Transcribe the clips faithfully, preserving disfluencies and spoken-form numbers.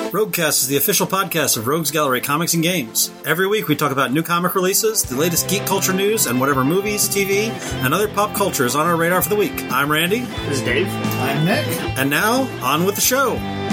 Roguecast is the official podcast of Rogues Gallery Comics and Games. Every week we talk about new comic releases, the latest geek culture news, and whatever movies, T V, and other pop culture is on our radar for the week. I'm Randy. This is Dave. I'm Nick. And now, on with the show.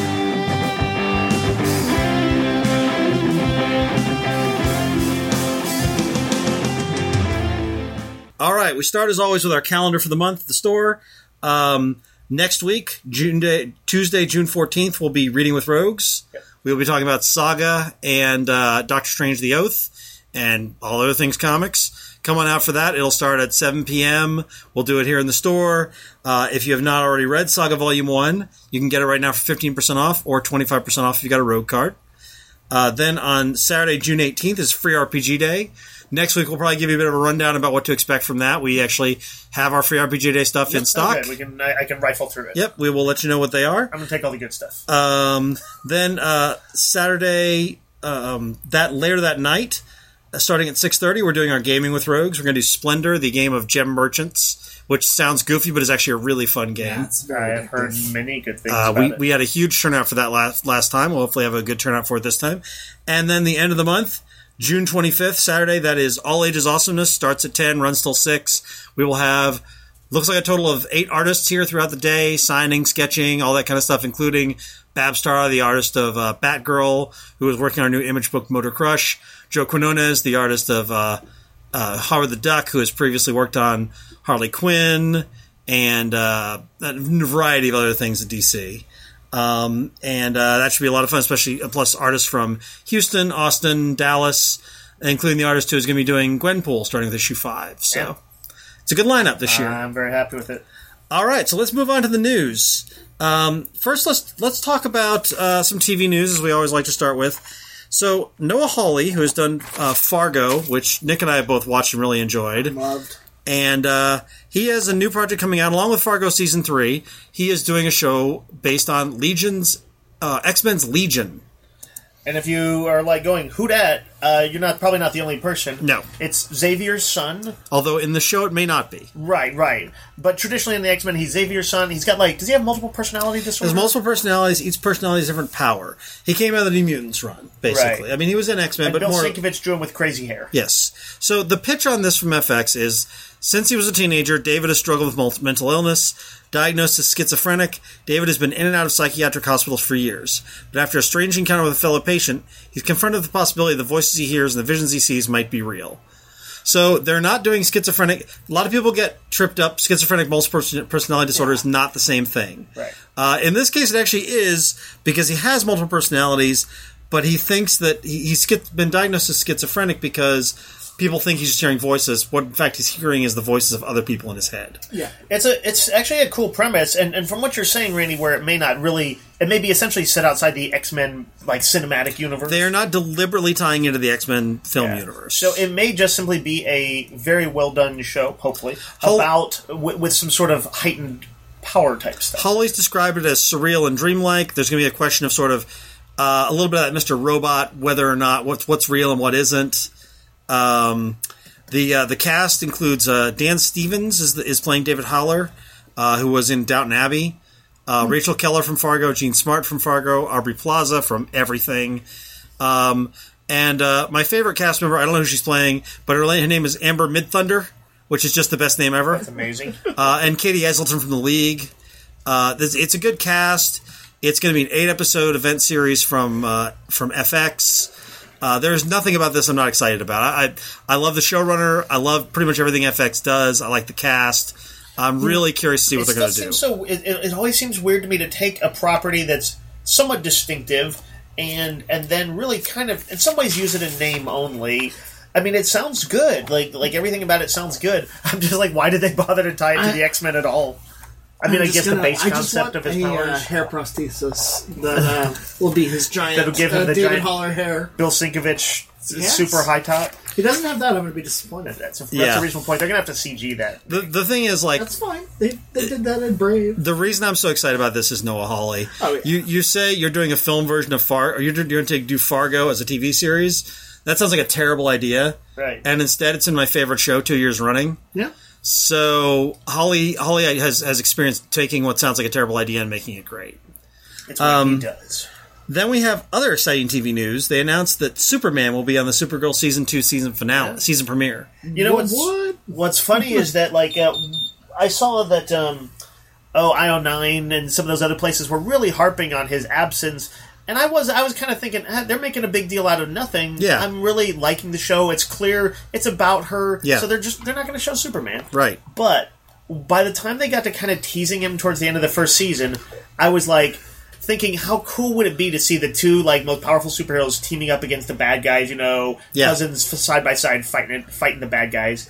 All right, we start as always with our calendar for the month at the store. Um... Next week, June Day, Tuesday, June fourteenth, we'll be reading with Rogues. Yep. We'll be talking about Saga and uh, Doctor Strange the Oath and all other things comics. Come on out for that. It'll start at seven p.m. We'll do it here in the store. Uh, if you have not already read Saga Volume one, you can get it right now for fifteen percent off or twenty-five percent off if you got a Rogue card. Uh, then on Saturday, June eighteenth, is Free R P G Day. Next week, we'll probably give you a bit of a rundown about what to expect from that. We actually have our Free R P G Day stuff yep, in stock. Okay. We can, I, I can rifle through it. Yep, we will let you know what they are. I'm going to take all the good stuff. Um, then uh, Saturday, um, that later that night, uh, starting at six thirty, we're doing our Gaming with Rogues. We're going to do Splendor, the game of Gem Merchants, which sounds goofy, but is actually a really fun game. Yeah, it's very I've heard many good things uh, about we, it. We had a huge turnout for that last, last time. We'll hopefully have a good turnout for it this time. And then the end of the month, June twenty-fifth, Saturday, that is All Ages Awesomeness, starts at ten, runs till six. We will have, looks like a total of eight artists here throughout the day, signing, sketching, all that kind of stuff, including Babstar, the artist of uh, Batgirl, who is working on our new image book, Motor Crush, Joe Quinones, the artist of uh, uh, Howard the Duck, who has previously worked on Harley Quinn, and uh, a variety of other things at D C. Um, and uh, that should be a lot of fun, especially uh, plus artists from Houston, Austin, Dallas, including the artist who is going to be doing Gwenpool starting with issue five. So yeah. It's a good lineup this year. Uh, I'm very happy with it. All right, so let's move on to the news. Um, first, let's let's talk about uh, some T V news, as we always like to start with. So Noah Hawley, who has done uh, Fargo, which Nick and I have both watched and really enjoyed. Loved. And uh, he has a new project coming out along with Fargo Season three. He is doing a show based on Legion's, uh, X-Men's Legion. And if you are like going, who dat? Uh, you're not probably not the only person. No. It's Xavier's son. Although in the show it may not be. Right, right. But traditionally in the X-Men, he's Xavier's son. He's got like, does he have multiple personality disorder? There's multiple personalities. Each personality has different power. He came out of the New Mutants run, basically. Right. I mean, he was in X-Men, and but Bill more... Sienkiewicz drew him with crazy hair. Yes. So the pitch on this from F X is, since he was a teenager, David has struggled with mental illness. Diagnosed as schizophrenic, David has been in and out of psychiatric hospitals for years. But after a strange encounter with a fellow patient, he's confronted with the possibility the voices he hears and the visions he sees might be real. So they're not doing schizophrenic. A lot of people get tripped up. Schizophrenic multiple personality disorder yeah. is not the same thing. Right. Uh, in this case, it actually is, because he has multiple personalities, but he thinks that he, he's been diagnosed as schizophrenic because people think he's just hearing voices. What, in fact, he's hearing is the voices of other people in his head. Yeah, it's a it's actually a cool premise, and, and from what you're saying, Randy, where it may not really, it may be essentially set outside the X-Men like cinematic universe. They are not deliberately tying into the X-Men film yeah. universe. So it may just simply be a very well done show, hopefully, Hol- about w- with some sort of heightened power type stuff. Hawley's described it as surreal and dreamlike. There's going to be a question of sort of uh, a little bit of that Mister Robot, whether or not what's what's real and what isn't. Um, the uh, the cast includes uh, Dan Stevens is the, is playing David Haller, uh, who was in Downton Abbey. Uh, mm-hmm. Rachel Keller from Fargo, Gene Smart from Fargo, Aubrey Plaza from Everything, um, and uh, my favorite cast member, I don't know who she's playing, but her, her name is Amber Midthunder, which is just the best name ever. That's amazing. uh, and Katie Eselton from The League. Uh, this, it's a good cast. It's going to be an eight episode event series from uh, from F X. Uh, there's nothing about this I'm not excited about. I, I I love the showrunner. I love pretty much everything F X does. I like the cast. I'm really curious to see what it they're going to do. So it, it always seems weird to me to take a property that's somewhat distinctive and and then really kind of in some ways use it in name only. I mean, it sounds good. Like like everything about it sounds good. I'm just like, why did they bother to tie it to I, the X-Men at all? I mean, I guess gonna, the base concept of his a, powers. Uh, hair prosthesis that uh, will be his giant That'll give him uh, the David giant Haller hair. Bill Sienkiewicz yes. super high top. If he doesn't have that, I'm going to be disappointed. That's a, that's yeah. a reasonable point. They're going to have to C G that. The the thing is, like, that's fine. They, they did that in Brave. The reason I'm so excited about this is Noah Hawley. Oh, yeah. You you say you're doing a film version of Far, or you're, you're going to do Fargo as a T V series. That sounds like a terrible idea. Right. And instead, it's in my favorite show two years running. Yeah. So Holly Holly has has experienced taking what sounds like a terrible idea and making it great. It's what um, he does. Then we have other exciting T V news. They announced that Superman will be on the Supergirl season two season finale, Yeah. season premiere. You know What? what's What? what's funny is that like uh, I saw that um, oh I O nine and some of those other places were really harping on his absence, and I was I was kind of thinking ah, they're making a big deal out of nothing. Yeah. I'm really liking the show. It's clear it's about her. Yeah. So they're just they're not going to show Superman. Right. But by the time they got to kind of teasing him towards the end of the first season, I was like thinking, how cool would it be to see the two like most powerful superheroes teaming up against the bad guys? You know, Yeah. cousins side by side fighting fighting the bad guys.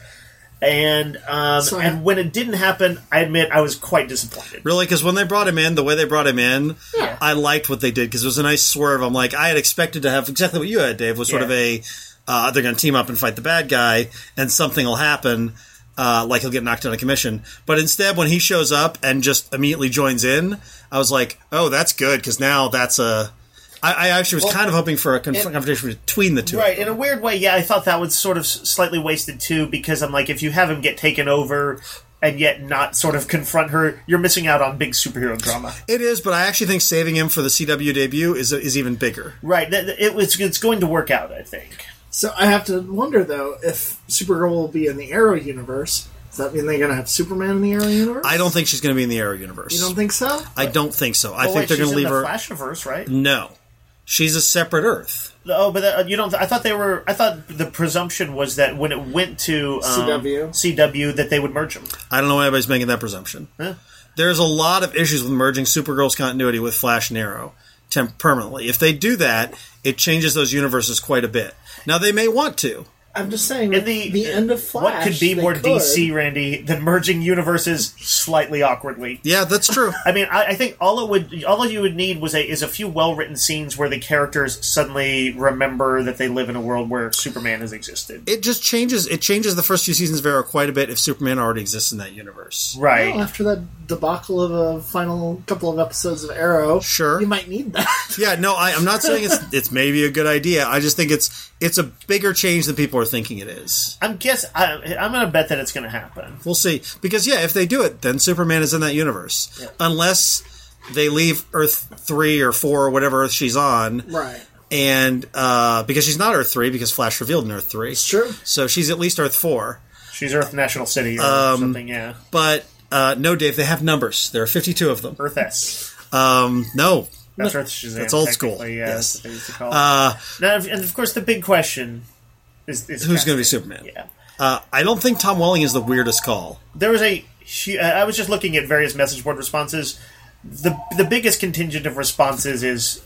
And um, So- and when it didn't happen, I admit I was quite disappointed. Really, because when they brought him in, the way they brought him in, Yeah. I liked what they did because it was a nice swerve. I'm like, I had expected to have exactly what you had, Dave, was sort Yeah. of a, uh, they're going to team up and fight the bad guy, and something will happen, uh, like he'll get knocked out of commission. But instead, when he shows up and just immediately joins in, I was like, oh, that's good, because now that's a... I, I actually was Well, kind of hoping for a conf- it- confrontation between the two. Right, in a weird way, yeah, I thought that was sort of s- slightly wasted too, because I'm like, if you have him get taken over and yet not sort of confront her, you're missing out on big superhero drama. It is, but I actually think saving him for the C W debut is is even bigger. Right, th- th- it was it's going to work out, I think. So I have to wonder though if Supergirl will be in the Arrow universe. Does that mean they're going to have Superman in the Arrow universe? I don't think she's going to be in the Arrow universe. You don't think so? I don't think so. I Oh, think wait, they're she's going to leave in the her. Flashverse, right? No, she's a separate Earth. Oh, but uh, you don't. I thought they were. I thought the presumption was that when it went to um, C W. C W, that they would merge them. I don't know why anybody's making that presumption. Huh? There's a lot of issues with merging Supergirl's continuity with Flash and Arrow temp- permanently. If they do that, it changes those universes quite a bit. Now, they may want to. I'm just saying, In at the, the, end of Flash, what could be they more could. D C, Randy, than merging universes slightly awkwardly? Yeah, that's true. I mean, I, I think all it would, all you would need was a is a few well written scenes where the characters suddenly remember that they live in a world where Superman has existed. It just changes. It changes the first few seasons of Arrow quite a bit if Superman already exists in that universe. Right. Well, after that debacle of a final couple of episodes of Arrow, Sure. you might need that. Yeah, no, I, I'm not saying it's it's maybe a good idea. I just think it's it's a bigger change than people are thinking it is. I'm guess I, I'm going to bet that it's going to happen. We'll see. Because, yeah, if they do it, then Superman is in that universe. Yeah. Unless they leave Earth three or four or whatever Earth she's on. Right. And uh, because she's not Earth three, because Flash revealed in Earth three. It's true. So she's at least Earth four. She's Earth National City or Um, something. Yeah, But, uh, no, Dave, they have numbers. There are fifty-two of them. Earth S. Um, no. That's Earth Shazam. That's old school, technically, Yeah, yes. that's what they used to call it. Uh, Now, and of course, the big question is, is who's going to be casting. Superman? Yeah. Uh, I don't think Tom Welling is the weirdest call. There was a. hu- I was just looking at various message board responses. The the biggest contingent of responses is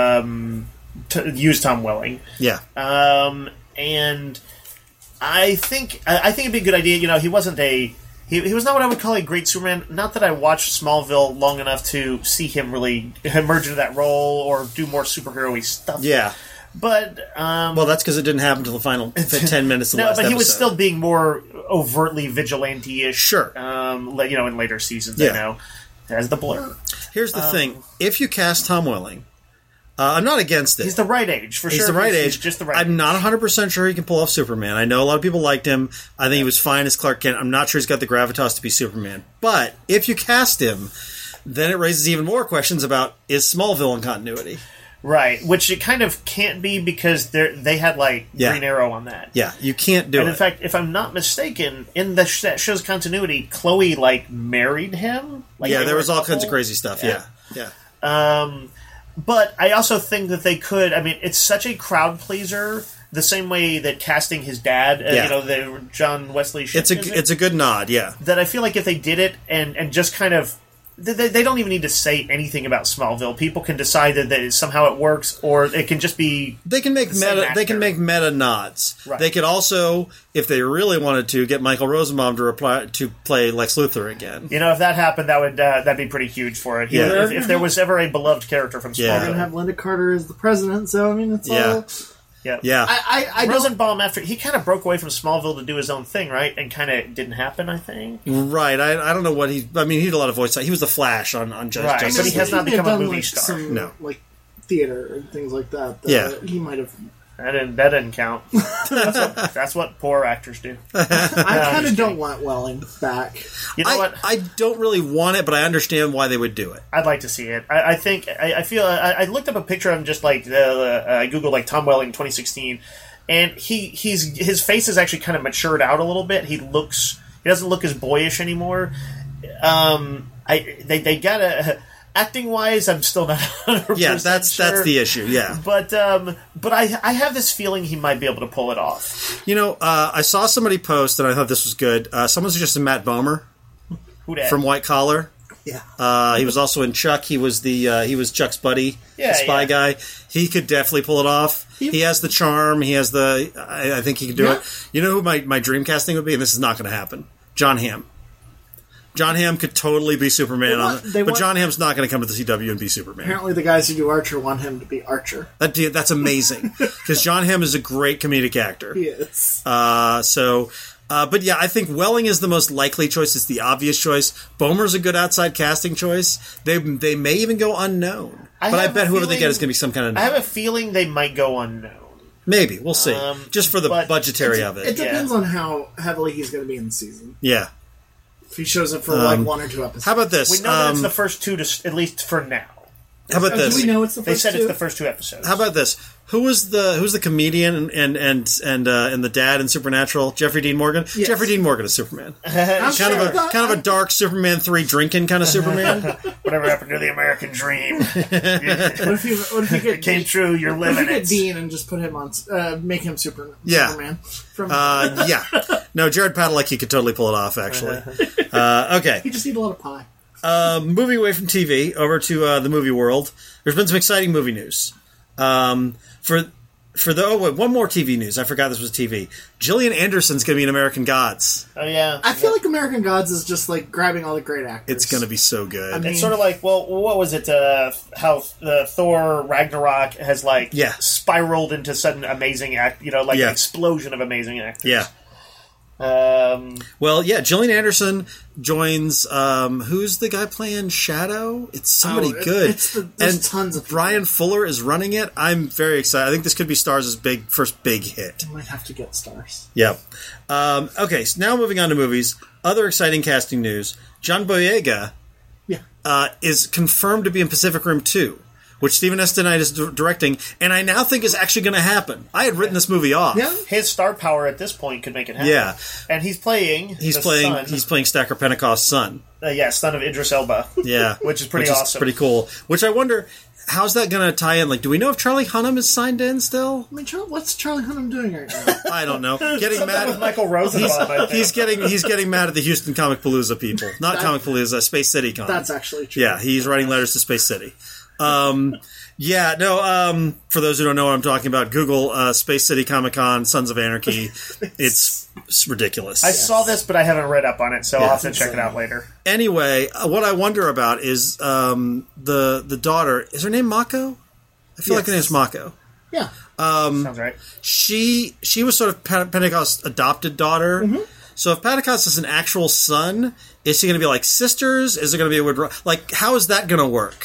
um, to use Tom Welling, Yeah. um, and I think I I think it'd be a good idea. You know, he wasn't a he, he was not what I would call a great Superman. Not that I watched Smallville long enough to see him really emerge into that role or do more superhero-y stuff. Yeah. But um, Well, that's because it didn't happen until the final ten minutes of the no, last but he was episode. still being more overtly vigilante-ish. Sure. Um, le- you know, in later seasons, Yeah. I know, as the Blur. Here's the thing. If you cast Tom Welling, uh, I'm not against it. He's the right age, for He's sure. the right He's- age. he's just the right I'm age. not one hundred percent sure he can pull off Superman. I know a lot of people liked him. I think he was fine as Clark Kent. I'm not sure he's got the gravitas to be Superman. But if you cast him, then it raises even more questions about, is Smallville in continuity? Right, which it kind of can't be because they they had, like, Yeah. Green Arrow on that. Yeah, you can't do And it. in fact, if I'm not mistaken, in the sh- that show's continuity, Chloe, like, married him? Like, yeah, they there were was a all kinds of couple? crazy stuff. Yeah, yeah. Um, but I also think that they could. I mean, it's such a crowd pleaser. The same way that casting his dad, uh, Yeah. you know, the John Wesley. Shipp, It's a is it? it's a good nod. Yeah, that I feel like if they did it and and just kind of. They, they don't even need to say anything about Smallville. People can decide that, that somehow it works, or it can just be. they can make The same meta. They can actor. make meta nods. Right. They could also, if they really wanted to, get Michael Rosenbaum to reply to play Lex Luthor again. You know, if that happened, that would uh, that'd be pretty huge for it. He Yeah. would- if, if there was ever a beloved character from Yeah. We're Smallville, going to have Linda Carter as the president, so I mean, it's Yeah. all. yeah, Yeah, I, I, I don't. Rosenbaum, after he kind of broke away from Smallville to do his own thing, right, and kind of didn't happen. I think. right. I, I don't know what he. I mean, he did a lot of voice. He was the Flash on on Just, Right, Justice but he League. has not may have become a done, movie like, star. Some, No. like theater and things like that. that Yeah. he might have That didn't, that didn't count. That's what, that's what poor actors do. I kind of don't want Welling back. You know I, what? I don't really want it, but I understand why they would do it. I'd like to see it. I, I think I, I feel I, I looked up a picture of him just like uh, uh, I googled like Tom Welling twenty sixteen, and he he's his face is actually kind of matured out a little bit. He looks he doesn't look as boyish anymore. Um, I they they gotta. Acting wise, I'm still not one hundred percent Yeah, that's sure. that's the issue. Yeah, But um, but I I have this feeling he might be able to pull it off. you know, uh, I saw somebody post, and I thought this was good. Uh, someone suggested Matt Bomer Who dat? from White Collar. Yeah. Uh, he was also in Chuck. He was the uh, he was Chuck's buddy, Yeah, the spy yeah. guy. He could definitely pull it off. He- He has the charm. He has the. I, I think he could do Yeah. it. You know who my my dream casting would be, and this is not going to happen. John Hamm. John Hamm could totally be Superman, They on want- it, they but want- John Hamm's not going to come to the C W and be Superman. Apparently, the guys who do Archer want him to be Archer. That, that's amazing because John Hamm is a great comedic actor. He is. Uh, so, uh, but yeah, I think Welling is the most likely choice. It's the obvious choice. Bomer's a good outside casting choice. They they may even go unknown, I but I have bet a whoever they feeling- get is going to be some kind of I have a feeling they might go unknown. maybe we'll see. Um, Just for the but budgetary of It it. depends on how heavily he's going to be in the season. Yeah. If he shows up for like one or two episodes. How about this? We know that it's Um, the first two, to, s- at least for now. how about Oh, this? do we know it's the They first said two? it's the first two episodes. How about this? Who was the who's the comedian and and and and, uh, and the dad in Supernatural? Jeffrey Dean Morgan. Yes. Jeffrey Dean Morgan is Superman. I'm Kind sure of a that- kind of a dark Superman three drinking kind of Superman. Whatever happened to the American dream? What if you, what if you get It came true. You're What if you living get it. Dean and just put him on, uh, make him super, Yeah. Superman? From, Uh, yeah. No, Jared Padalecki could totally pull it off. Actually. Uh, okay. he just eat a lot of pie. Um, moving away from T V over to uh, the movie world. There's been some exciting movie news. Um, for for the oh wait, one more T V news. I forgot this was T V. Gillian Anderson's going to be in American Gods. Oh yeah. I feel like American Gods is just like grabbing all the great actors. It's going to be so good. I mean- It's sort of like, well, what was it? Uh, how the Thor Ragnarok has like Yeah. spiraled into sudden amazing act, you know, like Yeah. an explosion of amazing actors. yeah. Um, Well, yeah. Gillian Anderson joins. Um, who's the guy playing Shadow? It's somebody Oh, it- good. it's the- there's and tons of people. Brian Fuller is running it. I'm very excited. I think this could be Stars' big first big hit. might have to get stars. Yep. Um, okay, so now moving on to movies. Other exciting casting news. John Boyega Yeah. uh, is confirmed to be in Pacific Rim two, which Stephen S. Knight is d- directing, and I now think is actually going to happen. I had written this movie off. Yeah. his star power at this point could make it happen. Yeah. And he's playing. He's the playing. Son, He's playing Stacker Pentecost's son. uh, yeah, son of Idris Elba. Yeah, Which is pretty awesome. Pretty cool. Which I wonder, how's that going to tie in? Like, do we know if Charlie Hunnam is signed in still? I mean, Char- what's Charlie Hunnam doing right now? I don't know. Getting With mad. Michael Rosenbaum, I think. He's getting. He's getting mad at the Houston Comic Palooza people. Not That- Comic Palooza, Space City Con. That's actually true. Yeah, he's writing letters to Space City. Um, yeah, no, um, for those who don't know what I'm talking about, Google uh, Space City Comic Con, Sons of Anarchy. It's, it's ridiculous. I saw this, but I haven't read up on it, so I'll have to it's check it insane. out later. Anyway, uh, what I wonder about is um, the the daughter. Is her name Mako? I feel like her Yes. name's Mako. Yeah. Sounds right. She she was sort of Pen- Pentecost's adopted daughter. Mm-hmm. So if Pentecost is an actual son, is she going to be like sisters? Is it going to be a weird... Like, how is that going to work?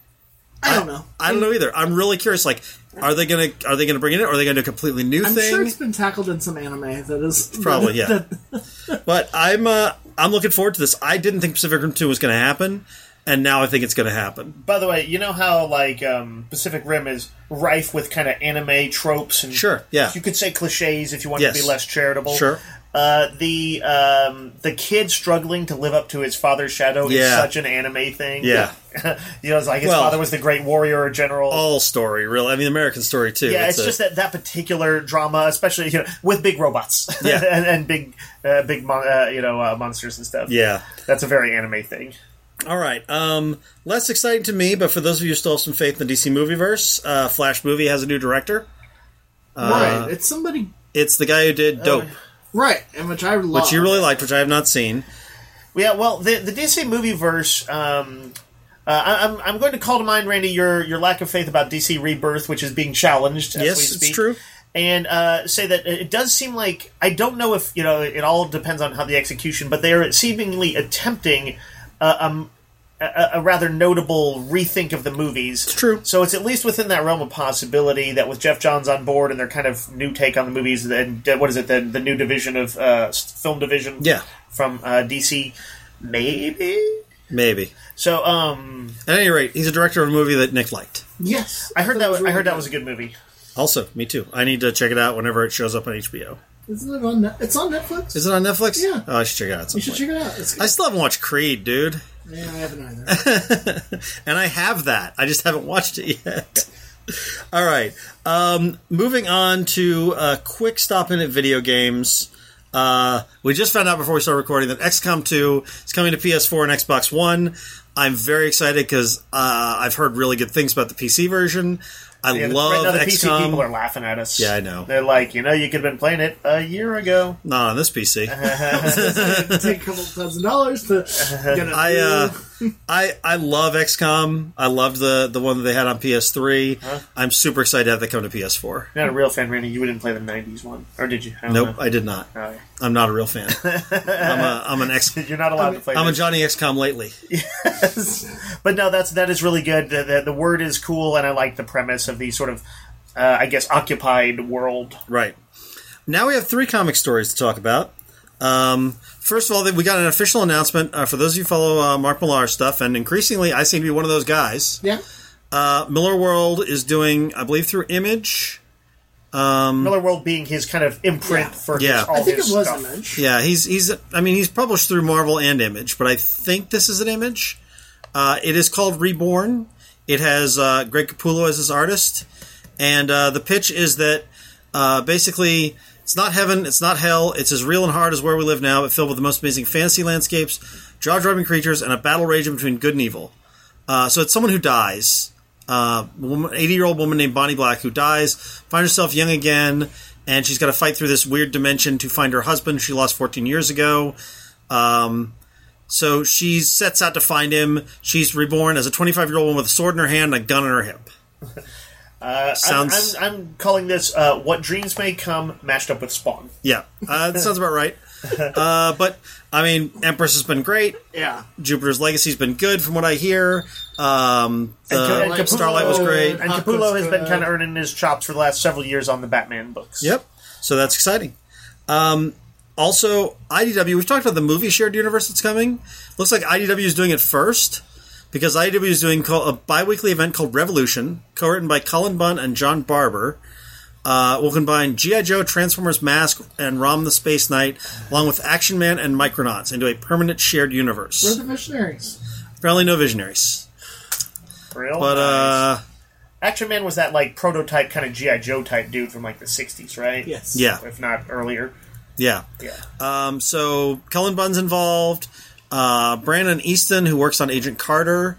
I don't know. I don't know either. I'm really curious. Like, are they gonna are they gonna bring it in? Or are they gonna do a completely new I'm thing? sure it's been tackled in some anime that is Probably, yeah. that- But I'm uh, I'm looking forward to this. I didn't think Pacific Rim two was going to happen, and now I think it's going to happen. By the way, you know how like um, Pacific Rim is rife with kind of anime tropes and Sure, yeah. you could say cliches if you want Yes. to be less charitable. Sure. Uh, the um, the kid struggling to live up to his father's shadow is Yeah. such an anime thing. Yeah. you know, it's like his Well, father was the great warrior or general. All story, really. I mean, American Story too. yeah, it's, a- just that, that particular drama, especially you know, with big robots Yeah. and, and big uh, big mon- uh, you know uh, monsters and stuff. Yeah. That's a very anime thing. All right. Um, less exciting to me, but for those of you who still have some faith in the D C Movieverse, uh, Flash movie has a new director. right. It's somebody. It's the guy who did Dope, Right. And which I love. which you really liked, which I have not seen. Yeah, well, the the D C Movieverse. Um, uh, I, I'm I'm going to call to mind, Randy, your your lack of faith about D C Rebirth, which is being challenged. As Yes, we it's speak. true. And uh, say that it does seem like I don't know if you know it all depends on how the execution, but they are seemingly attempting uh, um, a, a rather notable rethink of the movies. It's true. So it's at least within that realm of possibility that with Jeff Johns on board and their kind of new take on the movies, and uh, what is it, the, the new division of uh, film division Yeah. from uh, D C, maybe? Maybe. So, um... At any rate, he's a director of a movie that Nick liked. Yes. I heard thought that it was, really I heard that good. was a good movie. Also, me too. I need to check it out whenever it shows up on H B O. Isn't it on? Net- it's on Netflix. Is it on Netflix? Yeah. Oh, I should check it out at some You should point. check it out. It's good. I still haven't watched Creed, dude. Yeah, I haven't either. And I have that. I just haven't watched it yet. All right. Um, moving on to a quick stop in at video games. Uh, we just found out before we started recording that X COM two is coming to P S four and Xbox One. I'm very excited because uh, I've heard really good things about the P C version. I Yeah, love right now the X COM. P C people are laughing at us. Yeah, I know. They're like, you know, you could have been playing it a year ago. Not on this P C. Take a couple thousand dollars to get a I uh, I I love X COM. I loved the the one that they had on P S three. Huh? I'm super excited to have that come to P S four. You're not a real fan, Randy. You didn't play the nineties one. Or did you? I don't Nope, know. I did not. Oh, yeah. I'm not a real fan. I'm a I'm an X. You're not allowed to play I'm a this. Johnny X COM lately. But no, that's that is really good. The, the, the word is cool, and I like the premise of the sort of, uh, I guess, occupied world. Right. Now we have three comic stories to talk about. Um, first of all, we got an official announcement uh, for those of you who follow uh, Mark Millar stuff, and increasingly I seem to be one of those guys. Yeah. Uh, Miller World is doing, I believe, through Image. Miller World being his kind of imprint Yeah. for Yeah. his, all I think it his was stuff. Image. Yeah, he's he's. I mean, he's published through Marvel and Image, but I think this is an Image. Uh, it is called Reborn. It has uh, Greg Capullo as his artist, and uh, the pitch is that uh, basically it's not heaven, it's not hell, it's as real and hard as where we live now, but filled with the most amazing fantasy landscapes, jaw-dropping creatures, and a battle raging between good and evil. Uh, so it's someone who dies. Uh, eighty-year-old woman named Bonnie Black who dies, finds herself young again, and she's got to fight through this weird dimension to find her husband she lost fourteen years ago. Um, so she sets out to find him. She's reborn as a twenty-five-year-old woman with a sword in her hand and a gun in her hip. Uh, Sounds- I'm, I'm, I'm calling this uh, What Dreams May Come mashed up with Spawn. Yeah, uh, that sounds about right. Uh, but, I mean, Empress has been great. Yeah. Jupiter's Legacy's been good from what I hear. Um, the And Capullo- Starlight was great. And Aqua's Capullo has been good. kind of earning his chops for the last several years on the Batman books. Yep. So that's exciting. Um, also, I D W, we've talked about the movie shared universe that's coming. Looks like I D W is doing it first because I D W is doing a bi-weekly event called Revolution, co-written by Cullen Bunn and John Barber. Uh, we'll combine G I. Joe, Transformers Mask, and Rom the Space Knight, along with Action Man and Micronauts, into a permanent shared We're universe. the Visionaries. Apparently no Visionaries. Real But, nice. uh, Action Man was that like prototype kind of G I. Joe type dude from like the sixties, right? Yes. yeah, If not earlier. yeah. Yeah. Um, so Cullen Bunn's involved. Uh, Brandon Easton, who works on Agent Carter.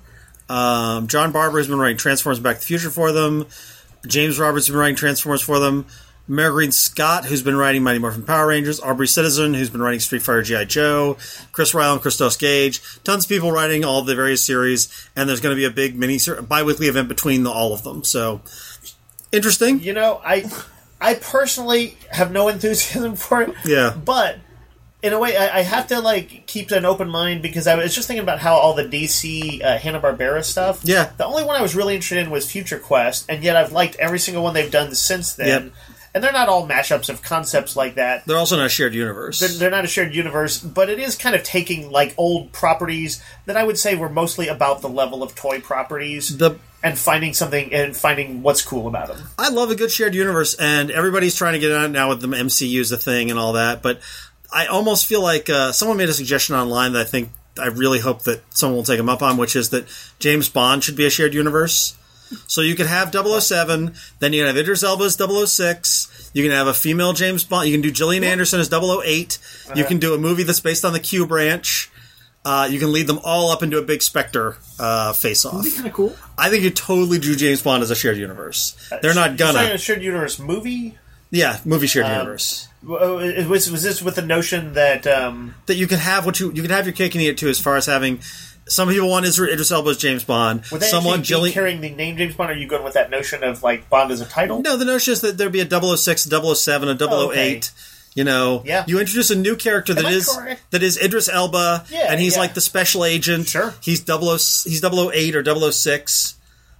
Um, John Barber has been writing Transformers Back to the Future for them. James Roberts has been writing Transformers for them. Mary Green Scott, who's been writing Mighty Morphin Power Rangers. Aubrey Citizen, who's been writing Street Fighter G I. Joe. Chris Ryle and Christos Gage. Tons of people writing all the various series. And there's going to be a big mini bi-weekly event between the, all of them. So, interesting. You know, I I personally have no enthusiasm for it. Yeah. But in a way, I, I have to like keep an open mind because I was just thinking about how all the D C uh, Hanna-Barbera stuff. Yeah. The only one I was really interested in was Future Quest, and yet I've liked every single one they've done since then. Yep. And they're not all mashups of concepts like that. They're also not a shared universe. They're, they're not a shared universe, but it is kind of taking like old properties that I would say were mostly about the level of toy properties the and finding something and finding what's cool about them. I love a good shared universe, and everybody's trying to get on it now with the M C U as a thing and all that, but I almost feel like uh, someone made a suggestion online that I think I really hope that someone will take them up on, which is that James Bond should be a shared universe. So you could have double oh seven, then you can have Idris Elba as double oh six, you can have a female James Bond, you can do Gillian Anderson as double oh eight, you can do a movie that's based on the Q branch, uh, you can lead them all up into a big Spectre uh, face-off. That'd be kind of cool. I think you totally do James Bond as a shared universe. They're not You're saying gonna. a shared universe movie? Yeah, movie shared universe. Uh, Was, was this with the notion that um, That you can have what you you can have your cake and eat it too, as far as having some people want Idris Idris Elba as James Bond, would they someone actually be Gillian. carrying the name James Bond? Or are you going with that notion of like Bond as a title? No, the notion is that there'd be a double oh six, a double oh seven, a double oh eight. You know, Yeah. you introduce a new character that I is correct? that is Idris Elba, Yeah, and he's yeah. like the special agent. Sure. He's double oh, he's double oh eight or double oh six.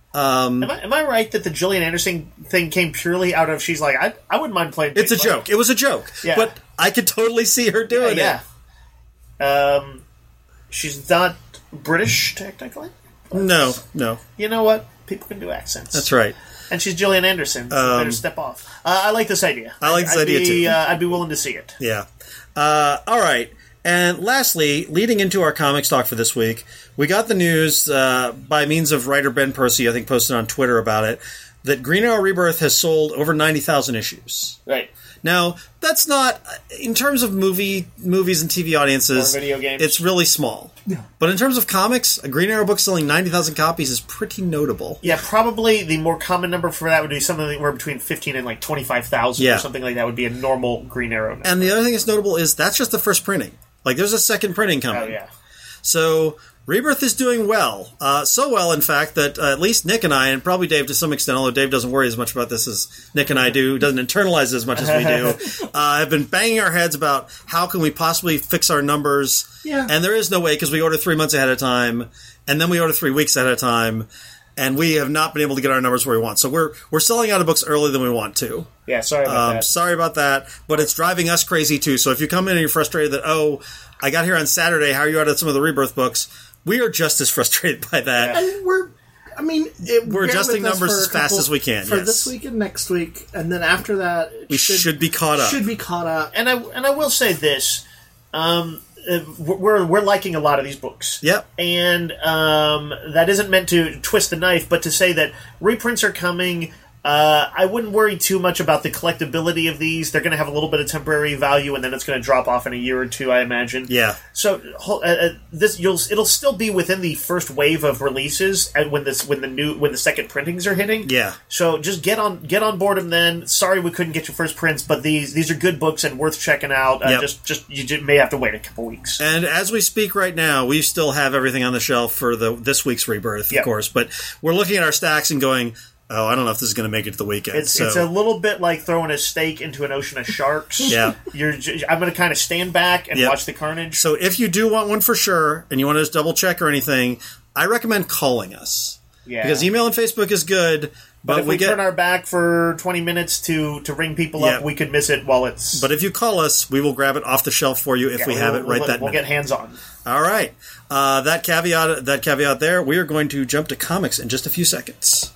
Um, Am I, am I right that the Gillian Anderson thing came purely out of she's like, I, I wouldn't mind playing it's a Big Buddy. joke. It was a joke. Yeah. But I could totally see her doing Yeah, it. yeah. Um, she's not British, technically. No, no. You know what? People can do accents. That's right. And she's Gillian Anderson. So Um, better step off. Uh, I like this idea. I like this I'd idea, be, too. Uh, I'd be willing to see it. Yeah. Uh, all right. And lastly, leading into our comics talk for this week, we got the news uh, by means of writer Ben Percy, I think posted on Twitter about it, that Green Arrow Rebirth has sold over ninety thousand issues. Right. Now, that's not, in terms of movie movies and T V audiences, Or video games. it's really small. Yeah. But in terms of comics, a Green Arrow book selling ninety thousand copies is pretty notable. Yeah, probably the more common number for that would be something like where between fifteen and like twenty-five thousand Yeah. or something like that would be a normal Green Arrow number. And the other thing that's notable is that's just the first printing. Like, there's a second printing coming. Oh, yeah. So, Rebirth is doing well. Uh, so well, in fact, that uh, at least Nick and I, and probably Dave to some extent, although Dave doesn't worry as much about this as Nick and I do, doesn't internalize it as much as we do, uh, have been banging our heads about how can we possibly fix our numbers. Yeah. And there is no way, because we order three months ahead of time, and then we order three weeks ahead of time, and we have not been able to get our numbers where we want. So we're we're selling out of books earlier than we want to. Yeah, sorry about Um, that. sorry about that, but it's driving us crazy too. So if you come in and you're frustrated that, oh, I got here on Saturday, how are you out of some of the Rebirth books? We are just as frustrated by that. And we're, I mean, it, We're bear adjusting with us numbers for a as fast couple- as we can, for yes. this week and next week, and then after that, it We should be caught up. Should be caught up. And I and I will say this: um, uh, we're we're liking a lot of these books. Yep. And um, that isn't meant to twist the knife, but to say that reprints are coming. Uh, I wouldn't worry too much about the collectability of these. They're going to have a little bit of temporary value, and then it's going to drop off in a year or two, I imagine. Yeah. So uh, uh, this you'll it'll still be within the first wave of releases, and when this when the new when the second printings are hitting. Yeah. So just get on get on board them. Then sorry we couldn't get your first prints, but these these are good books and worth checking out. Uh, Yep. Just just you just may have to wait a couple weeks. And as we speak right now, we still have everything on the shelf for the this week's Rebirth, of Yep. course. But we're looking at our stacks and going, oh, I don't know if this is going to make it to the weekend. It's so, it's a little bit like throwing a steak into an ocean of sharks. Yeah. You're j- I'm going to kind of stand back and Yep. watch the carnage. so if you do want one for sure, and you want to just double check or anything, I recommend calling us. Yeah. Because email and Facebook is good, but, But if we, we get. turn our back for twenty minutes to, to ring people Yeah. up, we could miss it while it's. But if you call us, we will grab it off the shelf for you if yeah, we we'll- have it right we'll, that We'll minute. get hands on. All right. Uh, that caveat. That caveat there. We are going to jump to comics in just a few seconds.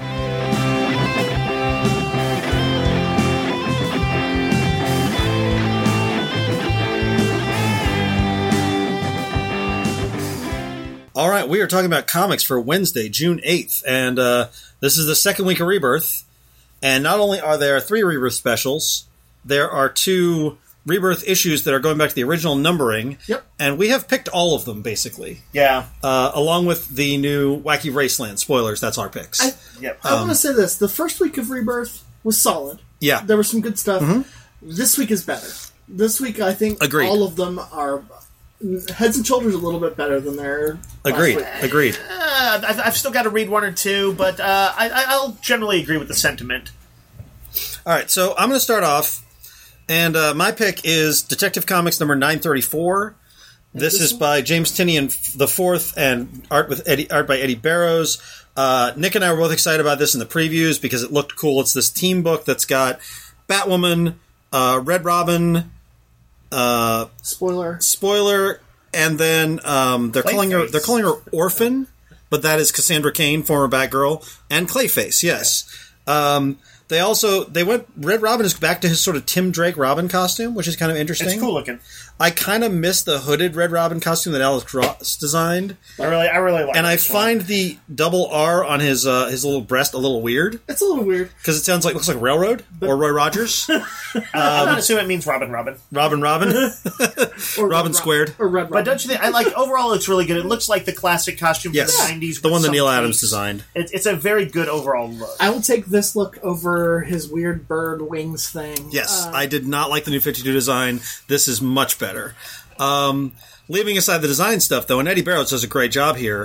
All right, we are talking about comics for Wednesday, June eighth, and uh, this is the second week of Rebirth. And not only are there three Rebirth specials, there are two Rebirth issues that are going back to the original numbering. Yep. And we have picked all of them, basically. Yeah. Uh, along with the new Wacky Raceland. Spoilers, that's our picks. I, Yep. I want to say this: the first week of Rebirth was solid. Yeah. There was some good stuff. This week is better. This week, I think Agreed. all of them are heads and shoulders a little bit better than their last Agreed. week. Agreed. Uh, I've, I've still got to read one or two, but uh, I, I- I'll generally agree with the sentiment. All right, so I'm going to start off, and uh, my pick is Detective Comics number nine thirty-four. This this is one? by James Tinian the Fourth and art with Eddie, art by Eddie Barrows. Uh, Nick and I were both excited about this in the previews because it looked cool. It's this team book that's got Batwoman, uh, Red Robin, uh, Spoiler. Spoiler, and then um, they're calling her Clayface. they're calling her Orphan, but that is Cassandra Cain, former Batgirl, and Clayface. Yes. Um, they also they went Red Robin is back to his sort of Tim Drake Robin costume, which is kind of interesting. It's cool looking. I kind of miss the hooded Red Robin costume that Alex Ross designed, I really, I really like. and I this one. find the double R on his uh, his little breast a little weird It's a little weird. because it sounds like looks like Railroad or Roy Rogers, I'm not assuming it means Robin, Robin. Robin Robin, Or Robin Red squared. Or Red But Robin. don't you think? I like overall. It's really good. It looks like the classic costume Yes, from the nineties. the with one that some Neil Adams tweaks. designed. It, it's a very good overall look. I will take this look over his weird bird wings thing. Yes, Uh, I did not like the new fifty-two design. This is much better. Um, leaving aside the design stuff, though, and Eddie Barrows does a great job here.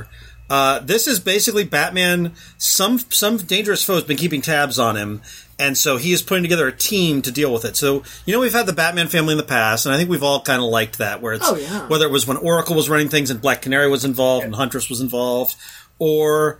Uh, this is basically Batman. Some some dangerous foe has been keeping tabs on him, and so he is putting together a team to deal with it. So, you know, we've had the Batman family in the past, and I think we've all kind of liked that, where it's Oh, yeah. whether it was when Oracle was running things and Black Canary was involved and Huntress was involved, or